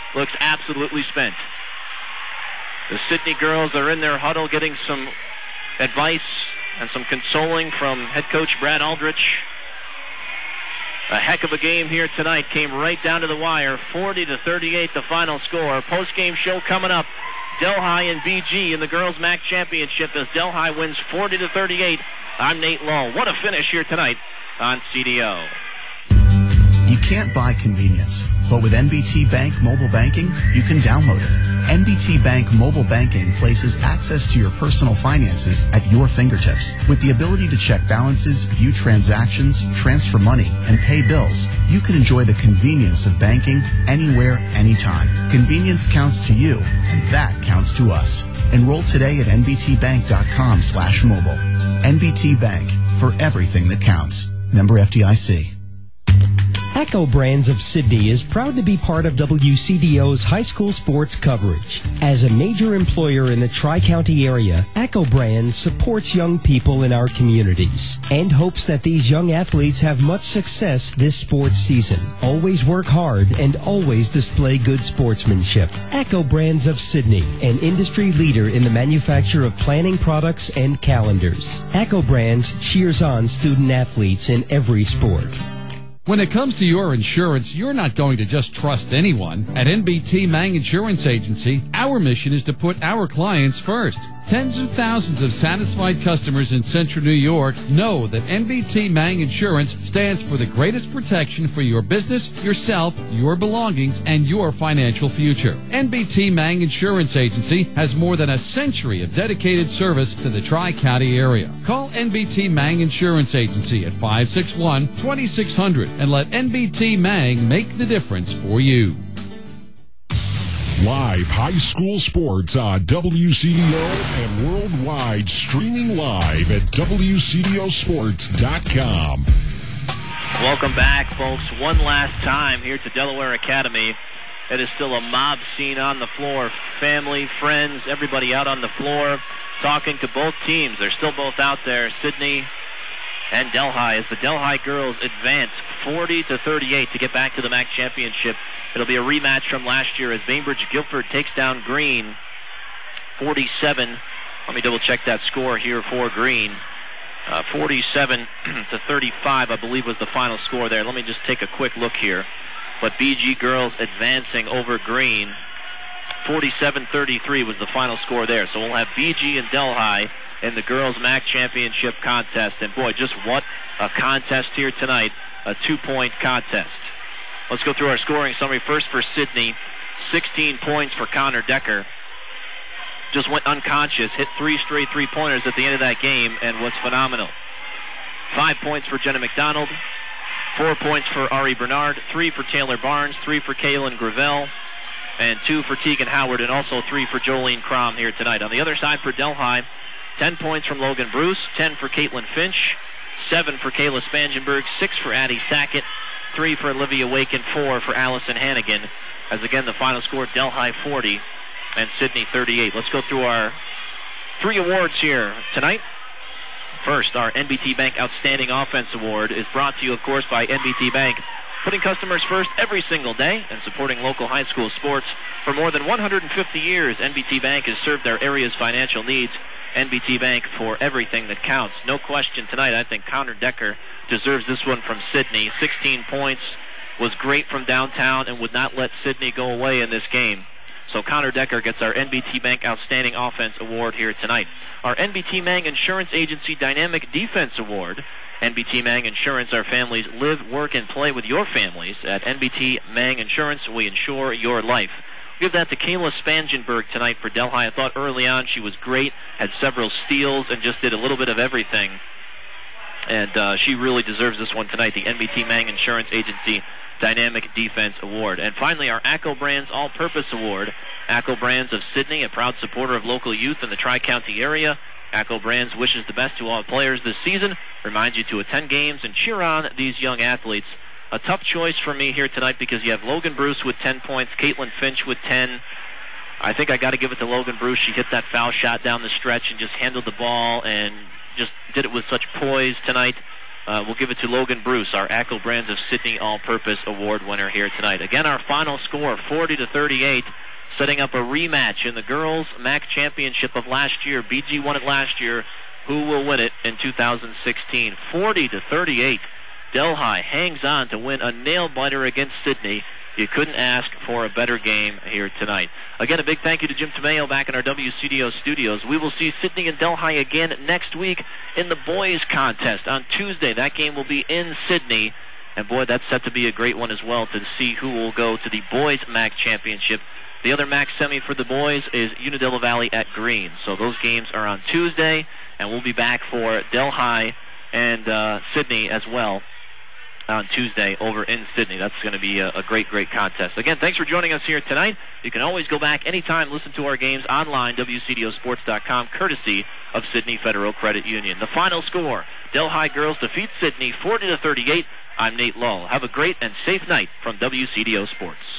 looks absolutely spent. The Sidney girls are in their huddle getting some advice and some consoling from head coach Brad Aldrich. A heck of a game here tonight. Came right down to the wire. 40-38 the final score. Post-game show coming up. Delhi and BG in the girls MAC championship as Delhi wins 40-38. I'm Nate Lull. What a finish here tonight on CDO. You can't buy convenience, but with NBT Bank mobile banking, you can download it. NBT Bank mobile banking places access to your personal finances at your fingertips. With the ability to check balances, view transactions, transfer money, and pay bills, you can enjoy the convenience of banking anywhere, anytime. Convenience counts to you, and that counts to us. Enroll today at nbtbank.com/mobile. NBT Bank, for everything that counts. Member FDIC. Echo Brands of Sydney is proud to be part of WCDO's high school sports coverage. As a major employer in the Tri-County area, Echo Brands supports young people in our communities and hopes that these young athletes have much success this sports season. Always work hard and always display good sportsmanship. Echo Brands of Sydney, an industry leader in the manufacture of planning products and calendars. Echo Brands cheers on student athletes in every sport. When it comes to your insurance, you're not going to just trust anyone. At NBT Mang Insurance Agency, our mission is to put our clients first. Tens of thousands of satisfied customers in Central New York know that NBT Mang Insurance stands for the greatest protection for your business, yourself, your belongings, and your financial future. NBT Mang Insurance Agency has more than a century of dedicated service to the Tri-County area. Call NBT Mang Insurance Agency at 561-2600 and let NBT Mang make the difference for you. Live high school sports on WCDO and worldwide, streaming live at WCDOsports.com. Welcome back, folks. One last time here to Delaware Academy. It is still a mob scene on the floor. Family, friends, everybody out on the floor talking to both teams. They're still both out there, Sydney and Delhi, as the Delhi girls advance 40-38 to get back to the MAC championship. It'll be a rematch from last year as Bainbridge Guilford takes down Green 47. Let me double check that score here for Green. 47-35, I believe, was the final score there. Let me just take a quick look here. But BG girls advancing over Green. 47-33 was the final score there. So we'll have BG and Delhi in the girls MAC championship contest. And boy, just what a contest here tonight. A 2-point contest. Let's go through our scoring summary. First for Sydney, 16 points for Connor Decker. Just went unconscious, hit 3 straight three-pointers at the end of that game, and was phenomenal. 5 points for Jenna McDonald, 4 points for Ari Bernard, 3 for Taylor Barnes, 3 for Kaylin Gravel, and 2 for Tegan Howard, and also 3 for Jolene Crom here tonight. On the other side for Delhi, 10 points from Logan Bruce, 10 for Caitlin Finch, 7 for Kayla Spangenberg, 6 for Addie Sackett, 3 for Olivia Wake, and 4 for Allison Hannigan. As again, the final score, Delhi 40 and Sydney 38. Let's go through our 3 awards here tonight. First, our NBT Bank Outstanding Offense Award is brought to you, of course, by NBT Bank, putting customers first every single day and supporting local high school sports. For more than 150 years, NBT Bank has served our area's financial needs. NBT Bank for everything that counts. No question tonight, I think Connor Decker deserves this one from Sydney. 16 points, was great from downtown, and would not let Sydney go away in this game. So Connor Decker gets our NBT Bank Outstanding Offense Award here tonight. Our NBT Mang Insurance Agency Dynamic Defense Award. NBT Mang Insurance, our families live, work, and play with your families. At NBT Mang Insurance, we insure your life. Give that to Kayla Spangenberg tonight for Delhi. I thought early on she was great, had several steals, and just did a little bit of everything. And she really deserves this one tonight, the NBT Mang Insurance Agency Dynamic Defense Award. And finally, our ACCO Brands All-Purpose Award. ACCO Brands of Sydney, a proud supporter of local youth in the Tri-County area. ACCO Brands wishes the best to all players this season, reminds you to attend games and cheer on these young athletes. A tough choice for me here tonight because you have Logan Bruce with 10 points, Caitlin Finch with 10. I think I got to give it to Logan Bruce. She hit that foul shot down the stretch and just handled the ball and just did it with such poise tonight. we'll give it to Logan Bruce, our ACCO Brands of Sydney All-Purpose Award winner here tonight. Again, our final score, 40-38, setting up a rematch in the girls' MAC championship of last year. BG won it last year. Who will win it in 2016? 40-38. Delhi hangs on to win a nail-biter against Sydney. You couldn't ask for a better game here tonight. Again, a big thank you to Jim Tomeo back in our WCDO studios. We will see Sydney and Delhi again next week in the boys contest on Tuesday. That game will be in Sydney. And boy, that's set to be a great one as well to see who will go to the boys MAC championship. The other MAC semi for the boys is Unadilla Valley at Green. So those games are on Tuesday, and we'll be back for Delhi and Sydney as well on Tuesday over in Sydney. That's going to be a great, great contest. Again, thanks for joining us here tonight. You can always go back anytime, listen to our games online, WCDOsports.com, courtesy of Sydney Federal Credit Union. The final score, Delhi girls defeat Sydney 40-38. I'm Nate Lull. Have a great and safe night from WCDO Sports.